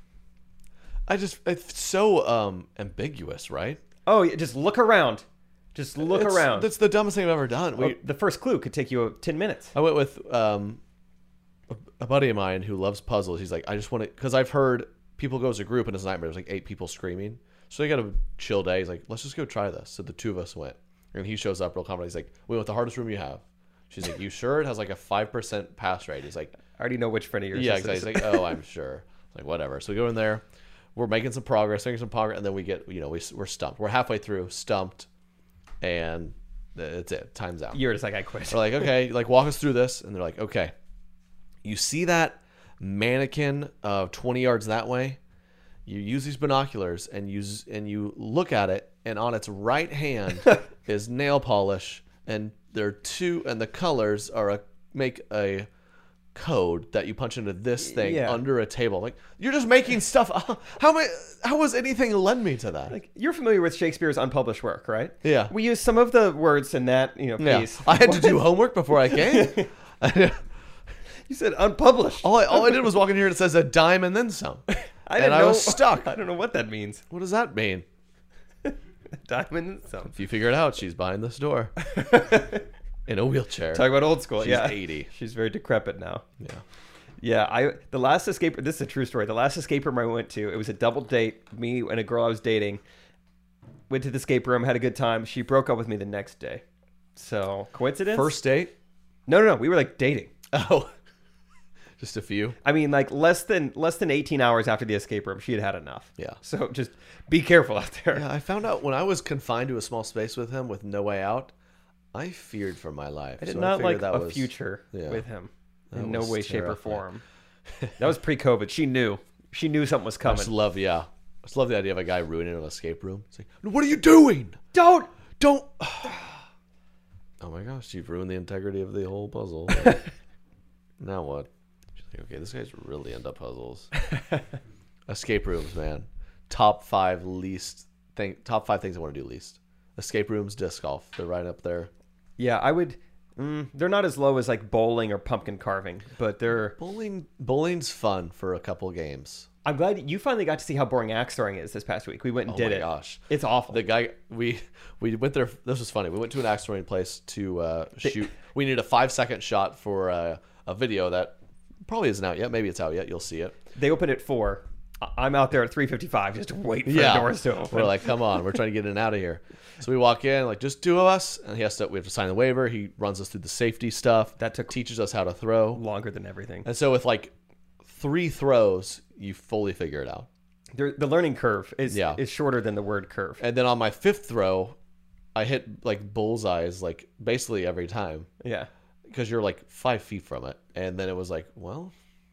I just it's so um ambiguous, right? Oh, yeah, just look around. Just look It's- around. That's the dumbest thing I've ever done. We, Well, the first clue could take you ten minutes. I went with um a, a buddy of mine who loves puzzles. He's like, I just want to because I've heard people go as a group and it's a nightmare. There's like eight people screaming, so they got a chill day. He's like, let's just go try this. So the two of us went, and he shows up real confident. He's like, we went the hardest room you have. She's like, you sure? It has like a five percent pass rate. He's like, I already know which friend of yours. yeah, this exactly. is. He's like, oh, I'm sure. Like, whatever. So we go in there. We're making some progress, making some progress, and then we get, you know, we, we're stumped. We're halfway through, stumped, and that's it. Time's out. You're just like, I quit. We're like, okay, like walk us through this, and they're like, okay, you see that mannequin uh, twenty yards that way? You use these binoculars and use and you look at it, and on its right hand is nail polish, and there are two, and the colors are a make a code that you punch into this thing Yeah. under a table. Like, you're just making stuff. How am I, how was anything led me to that? Like, you're familiar with Shakespeare's unpublished work, right? Yeah. We use some of the words in that, you know, yeah, piece. I had to do homework before I came. You said unpublished. All I, all I did was walk in here and it says a dime and then some. I and didn't I know, was stuck. I don't know what that means. What does that mean? Diamond and some. If you figure it out, she's behind this door in a wheelchair. Talk about old school. She's yeah, eighty. She's very decrepit now. Yeah. Yeah, I the last escape. This is a true story. The last escape room I went to, it was a double date. Me and a girl I was dating went to the escape room, had a good time. She broke up with me the next day. So coincidence? First date? No, no, no. We were like dating. Oh, just a few. I mean, like less than less than eighteen hours after the escape room, she had had enough. Yeah. So just be careful out there. Yeah, I found out when I was confined to a small space with him with no way out, I feared for my life. I did So not figured like that a was, future yeah. with him That in no was way, shape, or terrifying. form. That was pre-COVID. She knew. She knew something was I coming. just love, yeah. I just love the idea of a guy ruining an escape room. It's like, what are you doing? Don't. Don't. Oh my gosh, you've ruined the integrity of the whole puzzle. Now what? She's like, okay, this guy's really into puzzles. Escape rooms, man. Top five least thing. Top five things I want to do least. Escape rooms, disc golf. They're right up there. Yeah, I would. Mm, they're not as low as like bowling or pumpkin carving, but they're. Bowling. Bowling's fun for a couple games. I'm glad you finally got to see how boring axe throwing is this past week. We went and Oh did my it. gosh, It's awful. the guy we we went there. This was funny. We went to an axe throwing place to uh, shoot. We needed a five second shot for uh, a video that probably isn't out yet. Maybe it's out yet. You'll see it. They opened at four. I'm out there at three fifty-five just waiting for Yeah. the doors to open. We're like, come on, we're trying to get in and out of here. So we walk in, like, just two of us, and he has to. We have to sign the waiver. He runs us through the safety stuff. That took- teaches us how to throw. longer than everything. And so with like three throws, you fully figure it out. The, the learning curve is Yeah. is shorter than the word curve. And then on my fifth throw, I hit like bullseyes like basically every time Yeah. because you're like five feet from it. And then it was like, well,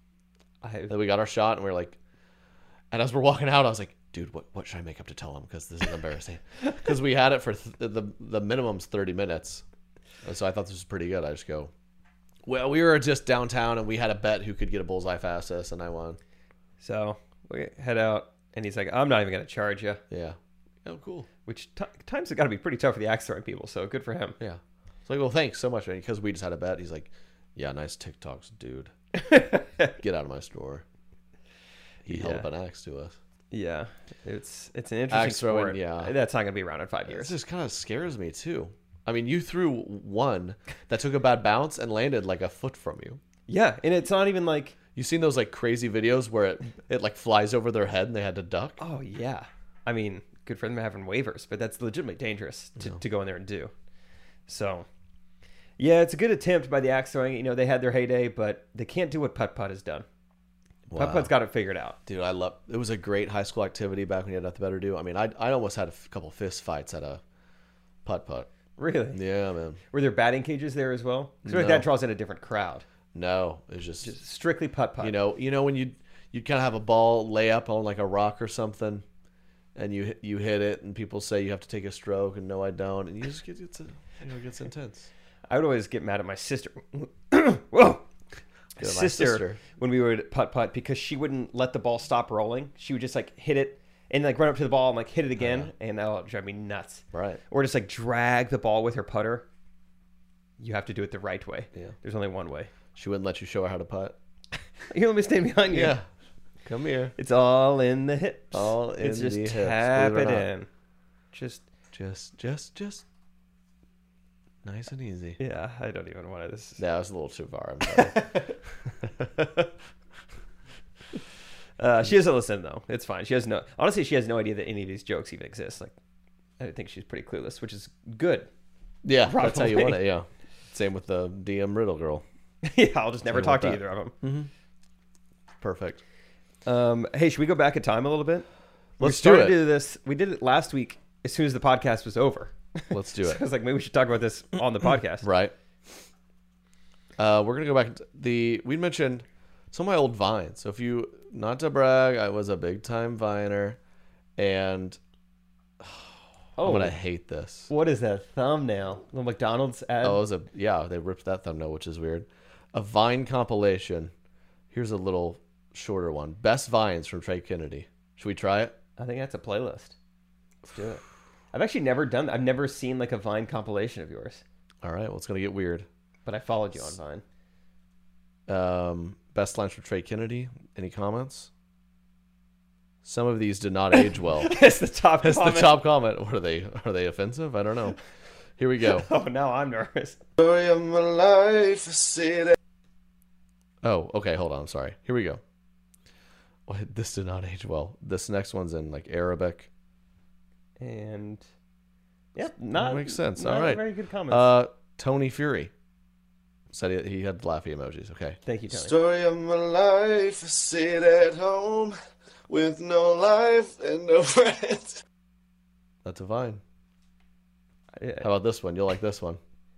I, then we got our shot and we are like, and as we're walking out, I was like, dude, what, what should I make up to tell him? Because this is embarrassing. Because we had it for th- the the minimum's thirty minutes. And so I thought this was pretty good. I just go, well, we were just downtown and we had a bet who could get a bullseye fastest, and I won. so we head out, and he's like, I'm not even going to charge you. Yeah. Oh, cool. Which t- times have got to be pretty tough for the axe throwing people, so good for him. Yeah. It's like, well, thanks so much, man. Because we just had a bet. He's like, yeah, nice TikToks, dude. Get out of my store. He held Yeah. up an axe to us. Yeah, it's it's an interesting Axe throwing, sport. yeah. That's not going to be around in five This years. just kind of scares me, too. I mean, you threw one that took a bad bounce and landed like a foot from you. Yeah, and it's not even like, You seen those like crazy videos where it, it like flies over their head and they had to duck? oh yeah. I mean, good for them having waivers, but that's legitimately dangerous to, to go in there and do. So, yeah, it's a good attempt by the axe throwing. You know, they had their heyday, but they can't do what putt putt has done. Putt Wow. putt's got it figured out. Dude, I love it. Was a great high school activity back when you had nothing better to do. I mean, I I almost had a f- couple fist fights at a putt putt. Really? Yeah, man. Were there batting cages there as well? Because No. that draws in a different crowd. No, it's just, Just strictly putt putt. you know, you know when you you kind of have a ball lay up on like a rock or something, and you hit- you hit it, and people say you have to take a stroke, and no, I don't, and you just get it's a, you know it gets intense. I would always get mad at my sister. Whoa. Get at my Sister, sister. when we would putt putt, because she wouldn't let the ball stop rolling. She would just like hit it and like run up to the ball and like hit it again, and that would drive me nuts. Right. Or just like drag the ball with her putter. You have to do it the right way. Yeah. There's only one way. She wouldn't let you show her how to putt. Here, let me stand behind you. Yeah, come here. It's all in the hips. All in it's just the hips, tap believe it it or not. in. Just Just, just, just nice and easy. yeah. I don't even want to. This. That was a little too far. I'm sorry. Uh, she doesn't listen though. It's fine. She has no. Honestly, she has no idea that any of these jokes even exist. Like, I think she's pretty clueless, which is good. Yeah, that's how you Probably. want it. Yeah. Same with the D M Riddle girl. Yeah, I'll just never Same talk to with either that. of them. Perfect. Um, hey, should we go back in time a little bit? we Let's do started it. to do this. We did it last week as soon as the podcast was over. Let's do So it. I was like, maybe we should talk about this on the podcast. Right. Uh, we're gonna go back to the. We mentioned some of my old vines. So if you, not to brag, I was a big time viner, and Oh, I'm gonna hate this. what is that thumbnail? The McDonald's ad. Oh, it was a yeah. They ripped that thumbnail, which is weird. A Vine compilation. Here's a little shorter one. Best Vines from Trey Kennedy. Should we try it? I think that's a playlist. Let's do it. I've actually never done that. I've never seen like a Vine compilation of yours, All right. Well, it's gonna get weird. but I followed you on Vine. Um, best lines from Trey Kennedy. Any comments? Some of these did not age well. It's the top. That's the comment. top comment. What are they? Are they offensive? I don't know. Here we go. Oh, now I'm nervous. Story of my life, I say that. Oh, okay. Hold on. I'm sorry. Here we go. Well, this did not age well. This next one's in like Arabic. And yeah, not That makes sense. not All right. Very good comments. Uh, Tony Fury said he, he had laughy emojis. Okay. Thank you, Tony. Story of my life, I sit at home with no life and no friends. That's a Vine. Yeah. How about this one? You'll like this one.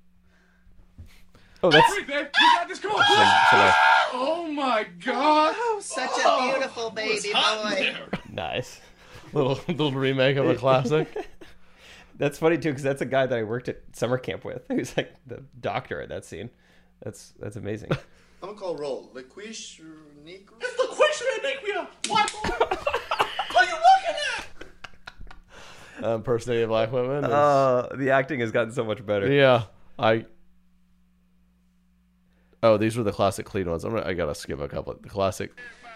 Oh, that's Hurry, babe. You got this. Come on. Should I- Oh, my God. Such a beautiful baby boy. nice. little little remake of a classic. That's funny too, because that's a guy that I worked at summer camp with. Who's like the doctor at that scene. That's that's amazing. I'm gonna call roll. Laquish Nico. It's the question that make me a white boy. Are you looking at? Um, impersonating black women. is- Uh, the acting has gotten so much better. yeah, I. Oh, these were the classic clean ones. I'm gonna, I gotta skip a couple. The classic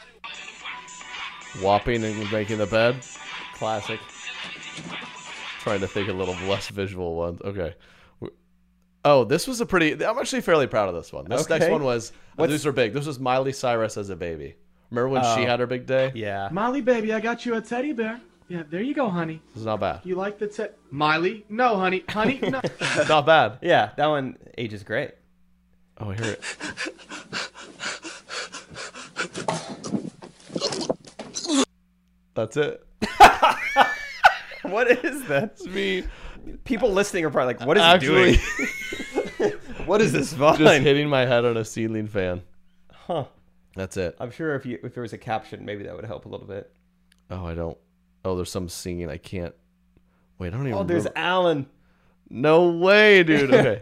whopping and making the bed. Classic. Trying to think of little less visual ones. Okay. Oh, this was a pretty. I'm actually fairly proud of this one. This next Okay. one was. What's- These were big. This was Miley Cyrus as a baby. Remember when she Oh. had her big day? Yeah. Molly, baby, I got you a teddy bear. Yeah, there you go, honey. This is not bad. You like the ted... Miley? No, honey. Honey, no. Not bad. Yeah, that one ages great. Oh, I hear it. That's it. What is that? It's me People listening are probably like, what is actually he doing? What is this vine? just hitting my head on a ceiling fan. Huh. That's it. I'm sure if you if there was a caption, maybe that would help a little bit. Oh, I don't. Oh, there's some singing. I can't. Wait, I don't even Oh, there's remember. Alan. No way, dude. Okay.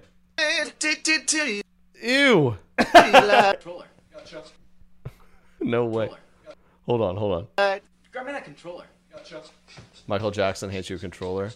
Ew. Controller. Gotcha. No way. Hold on, hold on. Grab me that controller. Gotcha. Michael Jackson hands you a controller.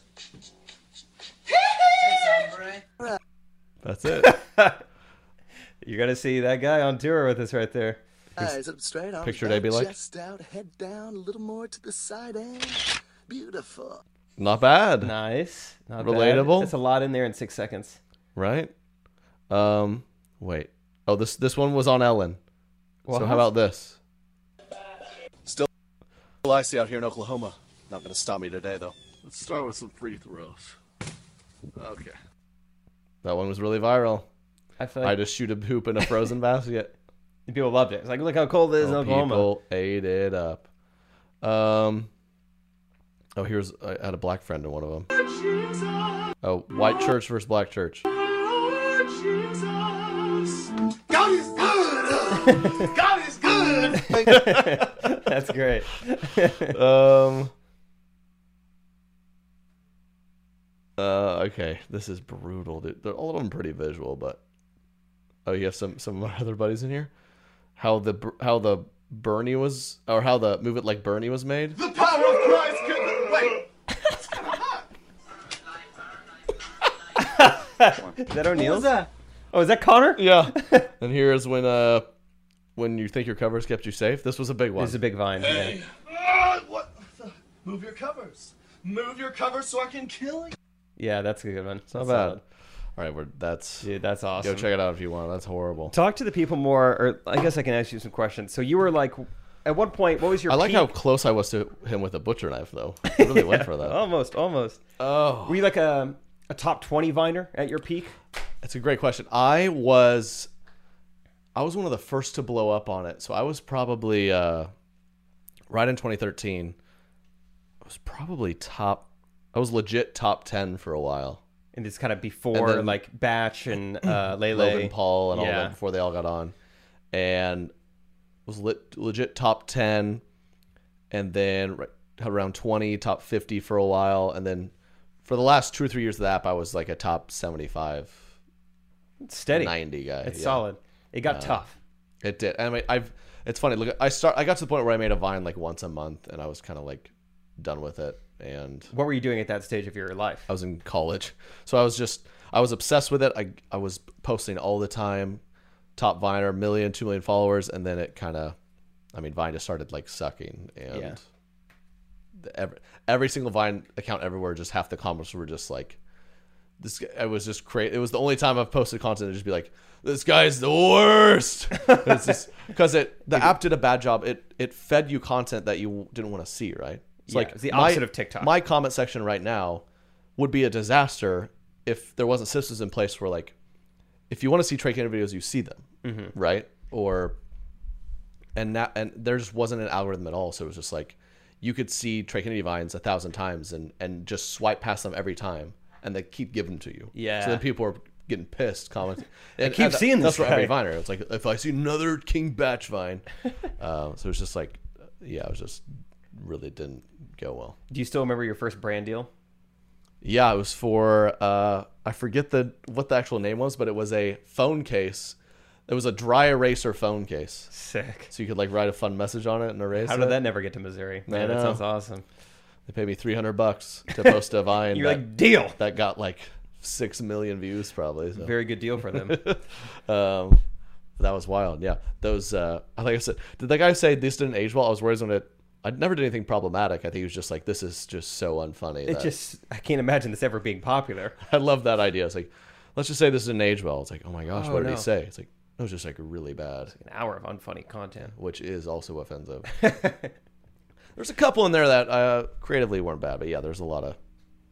That's it. You're gonna see that guy on tour with us right there. Eyes up straight, arms Picture back, they be like? chest out, head down, a little more to the side, and beautiful. Not bad. Nice. Not Relatable? Bad. That's a lot in there in six seconds. Right? Um, wait. Oh, this this one was on Ellen. So What? how about this? Still icy out here in Oklahoma. Not gonna stop me today, though. Let's start with some free throws. Okay. That one was really viral. I feel I like just shoot a hoop in a frozen basket. people loved it. It's like, look how cold it is in Oh, Oklahoma. people ate it up. Um. Oh, here's I had a black friend in one of them. Oh, white church versus black church. God is good. God is good. That's great. Um. Uh. Okay, this is brutal, dude. They're all of them pretty visual, but oh, you have some some of my other buddies in here. How the Ber- how the Bernie was, or how the Move It Like Bernie was made. The power of Christ can... Wait. It's kind of hot. Is that O'Neill's? that? Oh, is that Connor? Yeah. And here's when uh when you think your covers kept you safe. This was a big one. This is a big vine. Hey. Ah, what? the- Move your covers. Move your covers so I can kill you. Yeah, yeah, that's a good one. It's not That's bad. solid. All right, we're that's Dude, that's awesome. go check it out if you want. That's horrible. Talk to the people more, or I guess I can ask you some questions. So you were like, at one point, what was your I like peak? how close I was to him with a butcher knife, though. I really went for that. Almost, almost. Oh, Were you like a, a top twenty viner at your peak? that's a great question. I was, I was one of the first to blow up on it. So I was probably uh, right in twenty thirteen. I was probably top. I was legit top ten for a while. And it's kind of before then- like Batch and uh, Lele. Logan Paul and all Yeah. that before they all got on, and was lit, legit top ten, and then right, around twenty, top fifty for a while, and then for the last two or three years of the app, I was like a top seventy-five, Steady. ninety guy. It's yeah. solid. It got Uh, tough. It did. I mean, I've. It's funny. Look, I start. I got to the point where I made a Vine like once a month, and I was kind of like done with it. And What were you doing at that stage of your life? I was in college, so I was just. I was obsessed with it. I I was posting all the time. Top Viner, million, two million followers, and then it kind of. I mean, Vine just started like sucking, and Yeah. the, every every single Vine account everywhere, just half the comments were just like, "This." guy- I was just crazy. It was the only time I've posted content and just be like, "This guy's the worst." It's just because it the app did a bad job. It it fed you content that you didn't want to see. Right? It's Yeah, like it's the my- opposite of TikTok. My comment section right now would be a disaster if there wasn't systems in place where like, if you want to see Trey Cannon videos, you see them, Mm-hmm. right? Or and that and there just wasn't an algorithm at all. So it was just like you could see Trey Kennedy vines a thousand times and and just swipe past them every time, and they keep giving them to you. Yeah. So then people are getting pissed, commenting. And, keep and that- seeing that's this for every guy. viner. It's like if I see another King Batch vine, uh, so it's just like, yeah, it was just really didn't go well. Do you still remember your first brand deal? Yeah, it was for uh, I forget the what the actual name was, but it was a phone case. It was a dry eraser phone case, Sick. so you could like write a fun message on it and erase How it. did that never get to Missouri? I Man, that know. sounds awesome. They paid me three hundred bucks to post a vine. You're that, like, deal. that got like six million views probably. So. Very good deal for them. um, that was wild. Yeah, those. Uh, like I said, did that guy say this didn't age well? I was worried when it. I never did anything problematic. I think he was just like, this is just so unfunny. It that- just, I can't imagine this ever being popular. I love that idea. It's like, let's just say this didn't age well. It's like, oh my gosh, Oh, what did no. he say? It's like, It was just like really bad, An hour of unfunny content. which is also offensive. There's a couple in there that uh, creatively weren't bad, but yeah, there's a lot of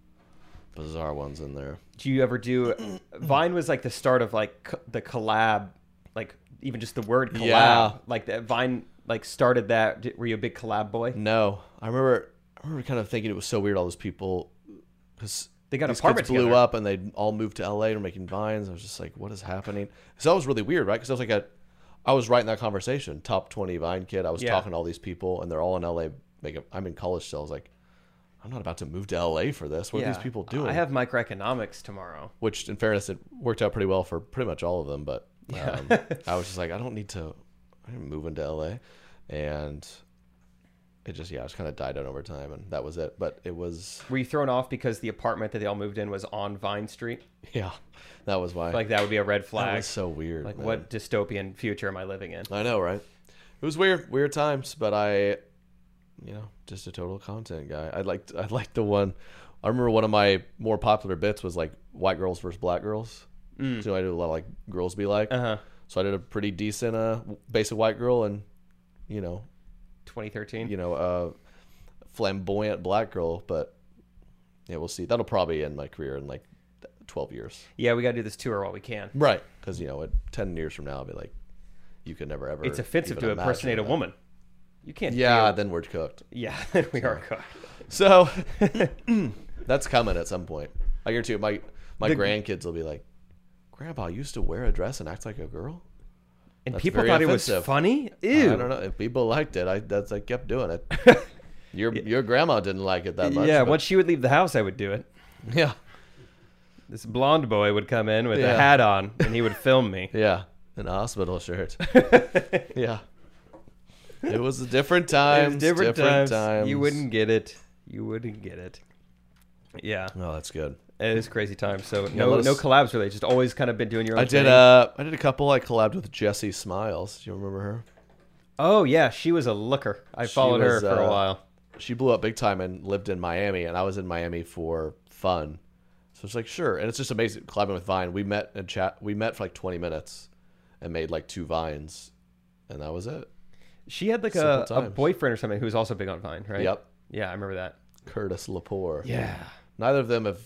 bizarre ones in there. Do you ever do? Vine was like the start of like co- the collab, like even just the word collab. Yeah. Like that Vine like started that. Did- Were you a big collab boy? No, I remember. I remember kind of thinking it was so weird. All those people, because They got an these apartment kids blew together. up and they all moved to L A and were making vines. I was just like, what is happening? So that was really weird, right? Because I was like, a, I was right in that conversation. Top twenty Vine kid. I was Yeah. talking to all these people, and they're all in L A. Making, I'm in college still. I was like, I'm not about to move to L A for this. What are these people doing? I have microeconomics tomorrow. Which, in fairness, it worked out pretty well for pretty much all of them. But um, I was just like, I don't need to I didn't move into L A. And it just, yeah, it just kind of died down over time. And that was it. But it was, Were you thrown off because the apartment that they all moved in was on Vine Street? yeah, that was why. Like that would be a red that flag. was so weird. Like man. what dystopian future am I living in? I know, right? It was weird, weird times. But I, you know, just a total content guy. I liked, I liked the one. I remember one of my more popular bits was like white girls versus black girls. Mm. So I did a lot of like girls be like. Uh huh. So I did a pretty decent uh, basic white girl and, you know, twenty thirteen. you know, uh, flamboyant black girl. But yeah, we'll see. That'll probably end my career in like twelve years. Yeah, we got to do this tour while we can. Right. Because, you know, at ten years from now, I'll be like, you could never ever. It's offensive even to imagine impersonate a that. woman. You can't. Yeah, do- then we're cooked. Yeah, we are cooked. So that's coming at some point. I guarantee you, my my The- grandkids will be like, Grandpa used to wear a dress and act like a girl. And That's people very thought it was offensive. funny. Ew. I don't know if people liked it. I that's I kept doing it. Your your grandma didn't like it that much. yeah, but- once she would leave the house, I would do it. yeah, This blonde boy would come in with a Yeah. hat on, and he would film me. yeah, in a hospital shirt. yeah, it was a different It time. was different, times. You wouldn't get it. You wouldn't get it. Yeah, Oh, that's good. it is crazy time. So no, let us- no collabs really. Just always kind of been doing your own. I did thing. uh I did a couple. I collabed with Jessie Smiles. Do you remember her? Oh yeah, she was a looker. I She followed her was, for a uh, while. She blew up big time and lived in Miami, and I was in Miami for fun. So it's like, sure. And it's just amazing collabing with Vine. We met and chat. We met for like twenty minutes and made like two Vines, and that was it. She had like simple a, a times. boyfriend or something who was also big on Vine, right? Yep. Yeah, I remember that. Curtis Lepore. Yeah. Neither of them have.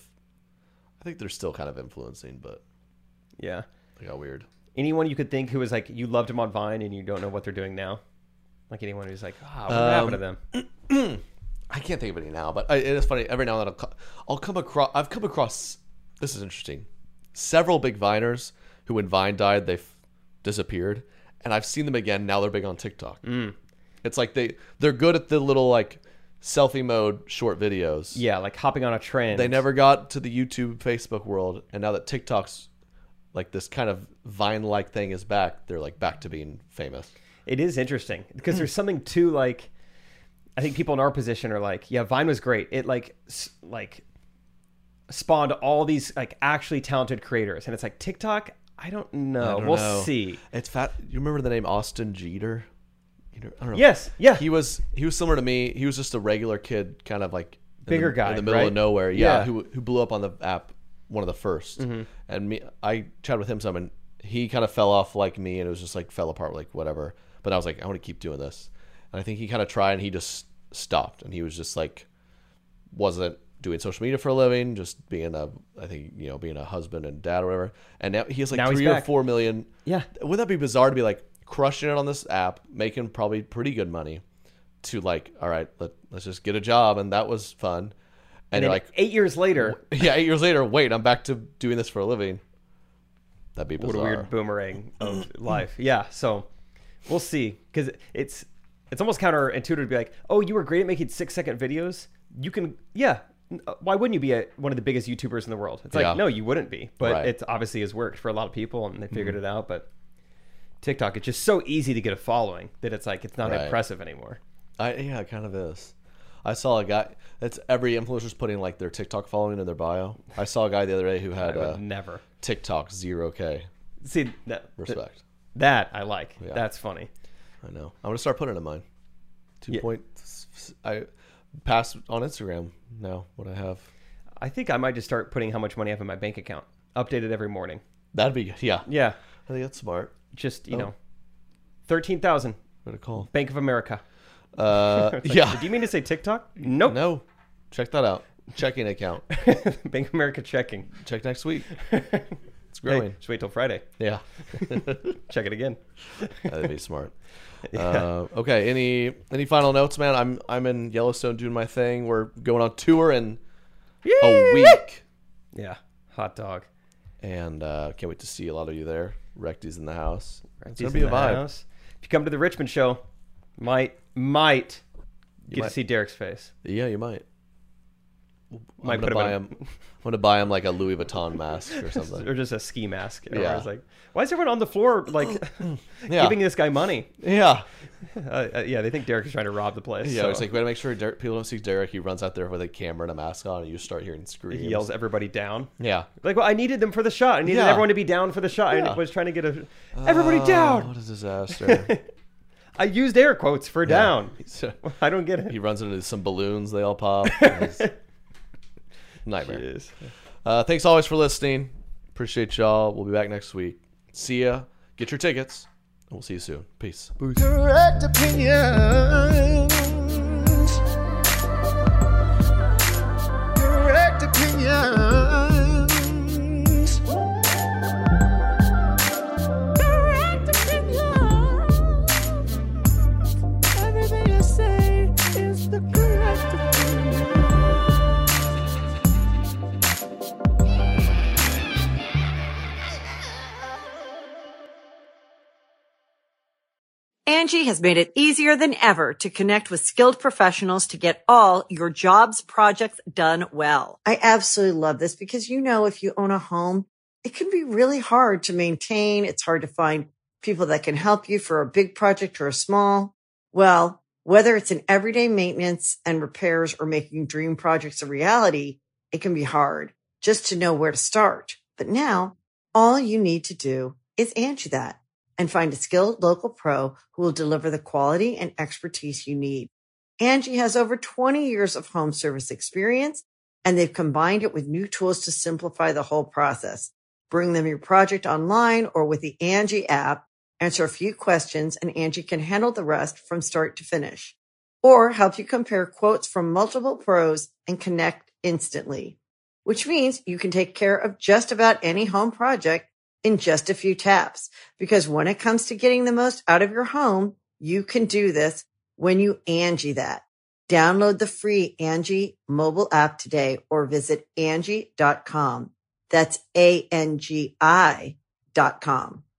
I think they're still kind of influencing, but Yeah. they got weird. Anyone you could think who was like you loved them on Vine and you don't know what they're doing now? Like anyone who's like, ah, what Um, happened to them? I can't think of any now, but I, it is funny. Every now and then I'll, co- I'll come across. I've come across. This is interesting. Several big Viners who, when Vine died, they f- disappeared, and I've seen them again. Now they're big on TikTok. Mm. It's like they they're good at the little like selfie mode short videos. Yeah, like hopping on a trend. They never got to the YouTube, Facebook world, and now that TikTok's like this kind of Vine-like thing is back, they're like back to being famous. It is interesting because there's something to like. I think people in our position are like, yeah, Vine was great. It like s- like spawned all these like actually talented creators, and it's like TikTok. I don't know. I don't we'll know. see. It's fat. You remember the name Austin Jeter? You know, I don't know. Yes, yeah. He was he was similar to me. He was just a regular kid, kind of like in Bigger the, guy, in the middle right? of nowhere. Yeah, Yeah. who who blew up on the app, one of the first. Mm-hmm. And me, I chatted with him some, and he kind of fell off like me, and it was just like fell apart, like whatever. But I was like, I want to keep doing this, and I think he kind of tried, and he just stopped, and he was just like, wasn't doing social media for a living, just being a, I think you know, being a husband and dad or whatever. And now he has like Now he's three or back. four million. Yeah. Wouldn't that be bizarre to be like crushing it on this app, making probably pretty good money, to like, all right, let, let's just get a job, and that was fun. And, And you're then like, eight years later, yeah, eight years later, wait, I'm back to doing this for a living. That'd be what bizarre. a weird boomerang of life. Yeah, so we'll see because it's it's almost counterintuitive to be like, oh, you were great at making six second videos. You can, yeah. Why wouldn't you be a, one of the biggest YouTubers in the world? It's like, Yeah. no, you wouldn't be. But Right. it obviously has worked for a lot of people, and they figured it out. But TikTok, it's just so easy to get a following that it's like it's not Right. impressive anymore. I yeah, it kind of is. I saw a guy. It's every influencer's putting like their TikTok following in their bio. I saw a guy the other day who I had would uh, never TikTok zero k. see that. Respect. That I like. Yeah. That's funny. I know. I'm gonna start putting it in mine. Two Yeah. point. I passed on Instagram now. What I have. I think I might just start putting how much money I have in my bank account. Update it every morning. That'd be yeah. Yeah. I think that's smart. just, you Oh. know, thirteen thousand. What a call. Bank of America. Uh, It's like, yeah. Did you mean to say TikTok? Nope. No. Check that out. Checking account. Bank of America checking. Check next week. It's growing. Hey, just wait till Friday. Yeah. Check it again. That'd be smart. Uh, okay. Any any final notes, man? I'm I'm in Yellowstone doing my thing. We're going on tour in a week, Yeah. Hot dog. and uh, can't wait to see a lot of you there. Recty's in the house. It's He's gonna be in a the vibe. house. If you come to the Richmond show, might might get might. to see Derek's face. Yeah, you might. Might I'm put gonna him buy in him. I'm gonna buy him like a Louis Vuitton mask or something. or just a ski mask. And Yeah. I was like, why is everyone on the floor like Yeah. giving this guy money? Yeah. Uh, uh, yeah, they think Derek is trying to rob the place. Yeah, so it's like we gotta make sure Derek, people don't see Derek. He runs out there with a camera and a mask on, and you start hearing screams. he yells everybody down. Yeah. Like, well, I needed them for the shot. I needed Yeah. everyone to be down for the shot. Yeah. I was trying to get a everybody Oh, down. What a disaster. I used air quotes for down. So I don't get it. he runs into some balloons. They all pop. It's nightmare. Jeez. Uh, thanks always for listening. Appreciate y'all. We'll be back next week. See ya. Get your tickets. And we'll see you soon. Peace. Correct opinions. Correct opinions. Correct opinions. Everything I say is the correct opinion. Angie has made it easier than ever to connect with skilled professionals to get all your jobs projects done well. I absolutely love this because, you know, if you own a home, it can be really hard to maintain. It's hard to find people that can help you for a big project or a small. Well, whether it's in everyday maintenance and repairs or making dream projects a reality, it can be hard just to know where to start. But now all you need to do is Angie that and find a skilled local pro who will deliver the quality and expertise you need. Angie has over twenty years of home service experience, and they've combined it with new tools to simplify the whole process. Bring them your project online or with the Angie app, answer a few questions, and Angie can handle the rest from start to finish. Or help you compare quotes from multiple pros and connect instantly, which means you can take care of just about any home project in just a few taps. Because when it comes to getting the most out of your home, you can do this when you Angie that. Download the free Angie mobile app today or visit Angie dot com. That's A N G I dot com.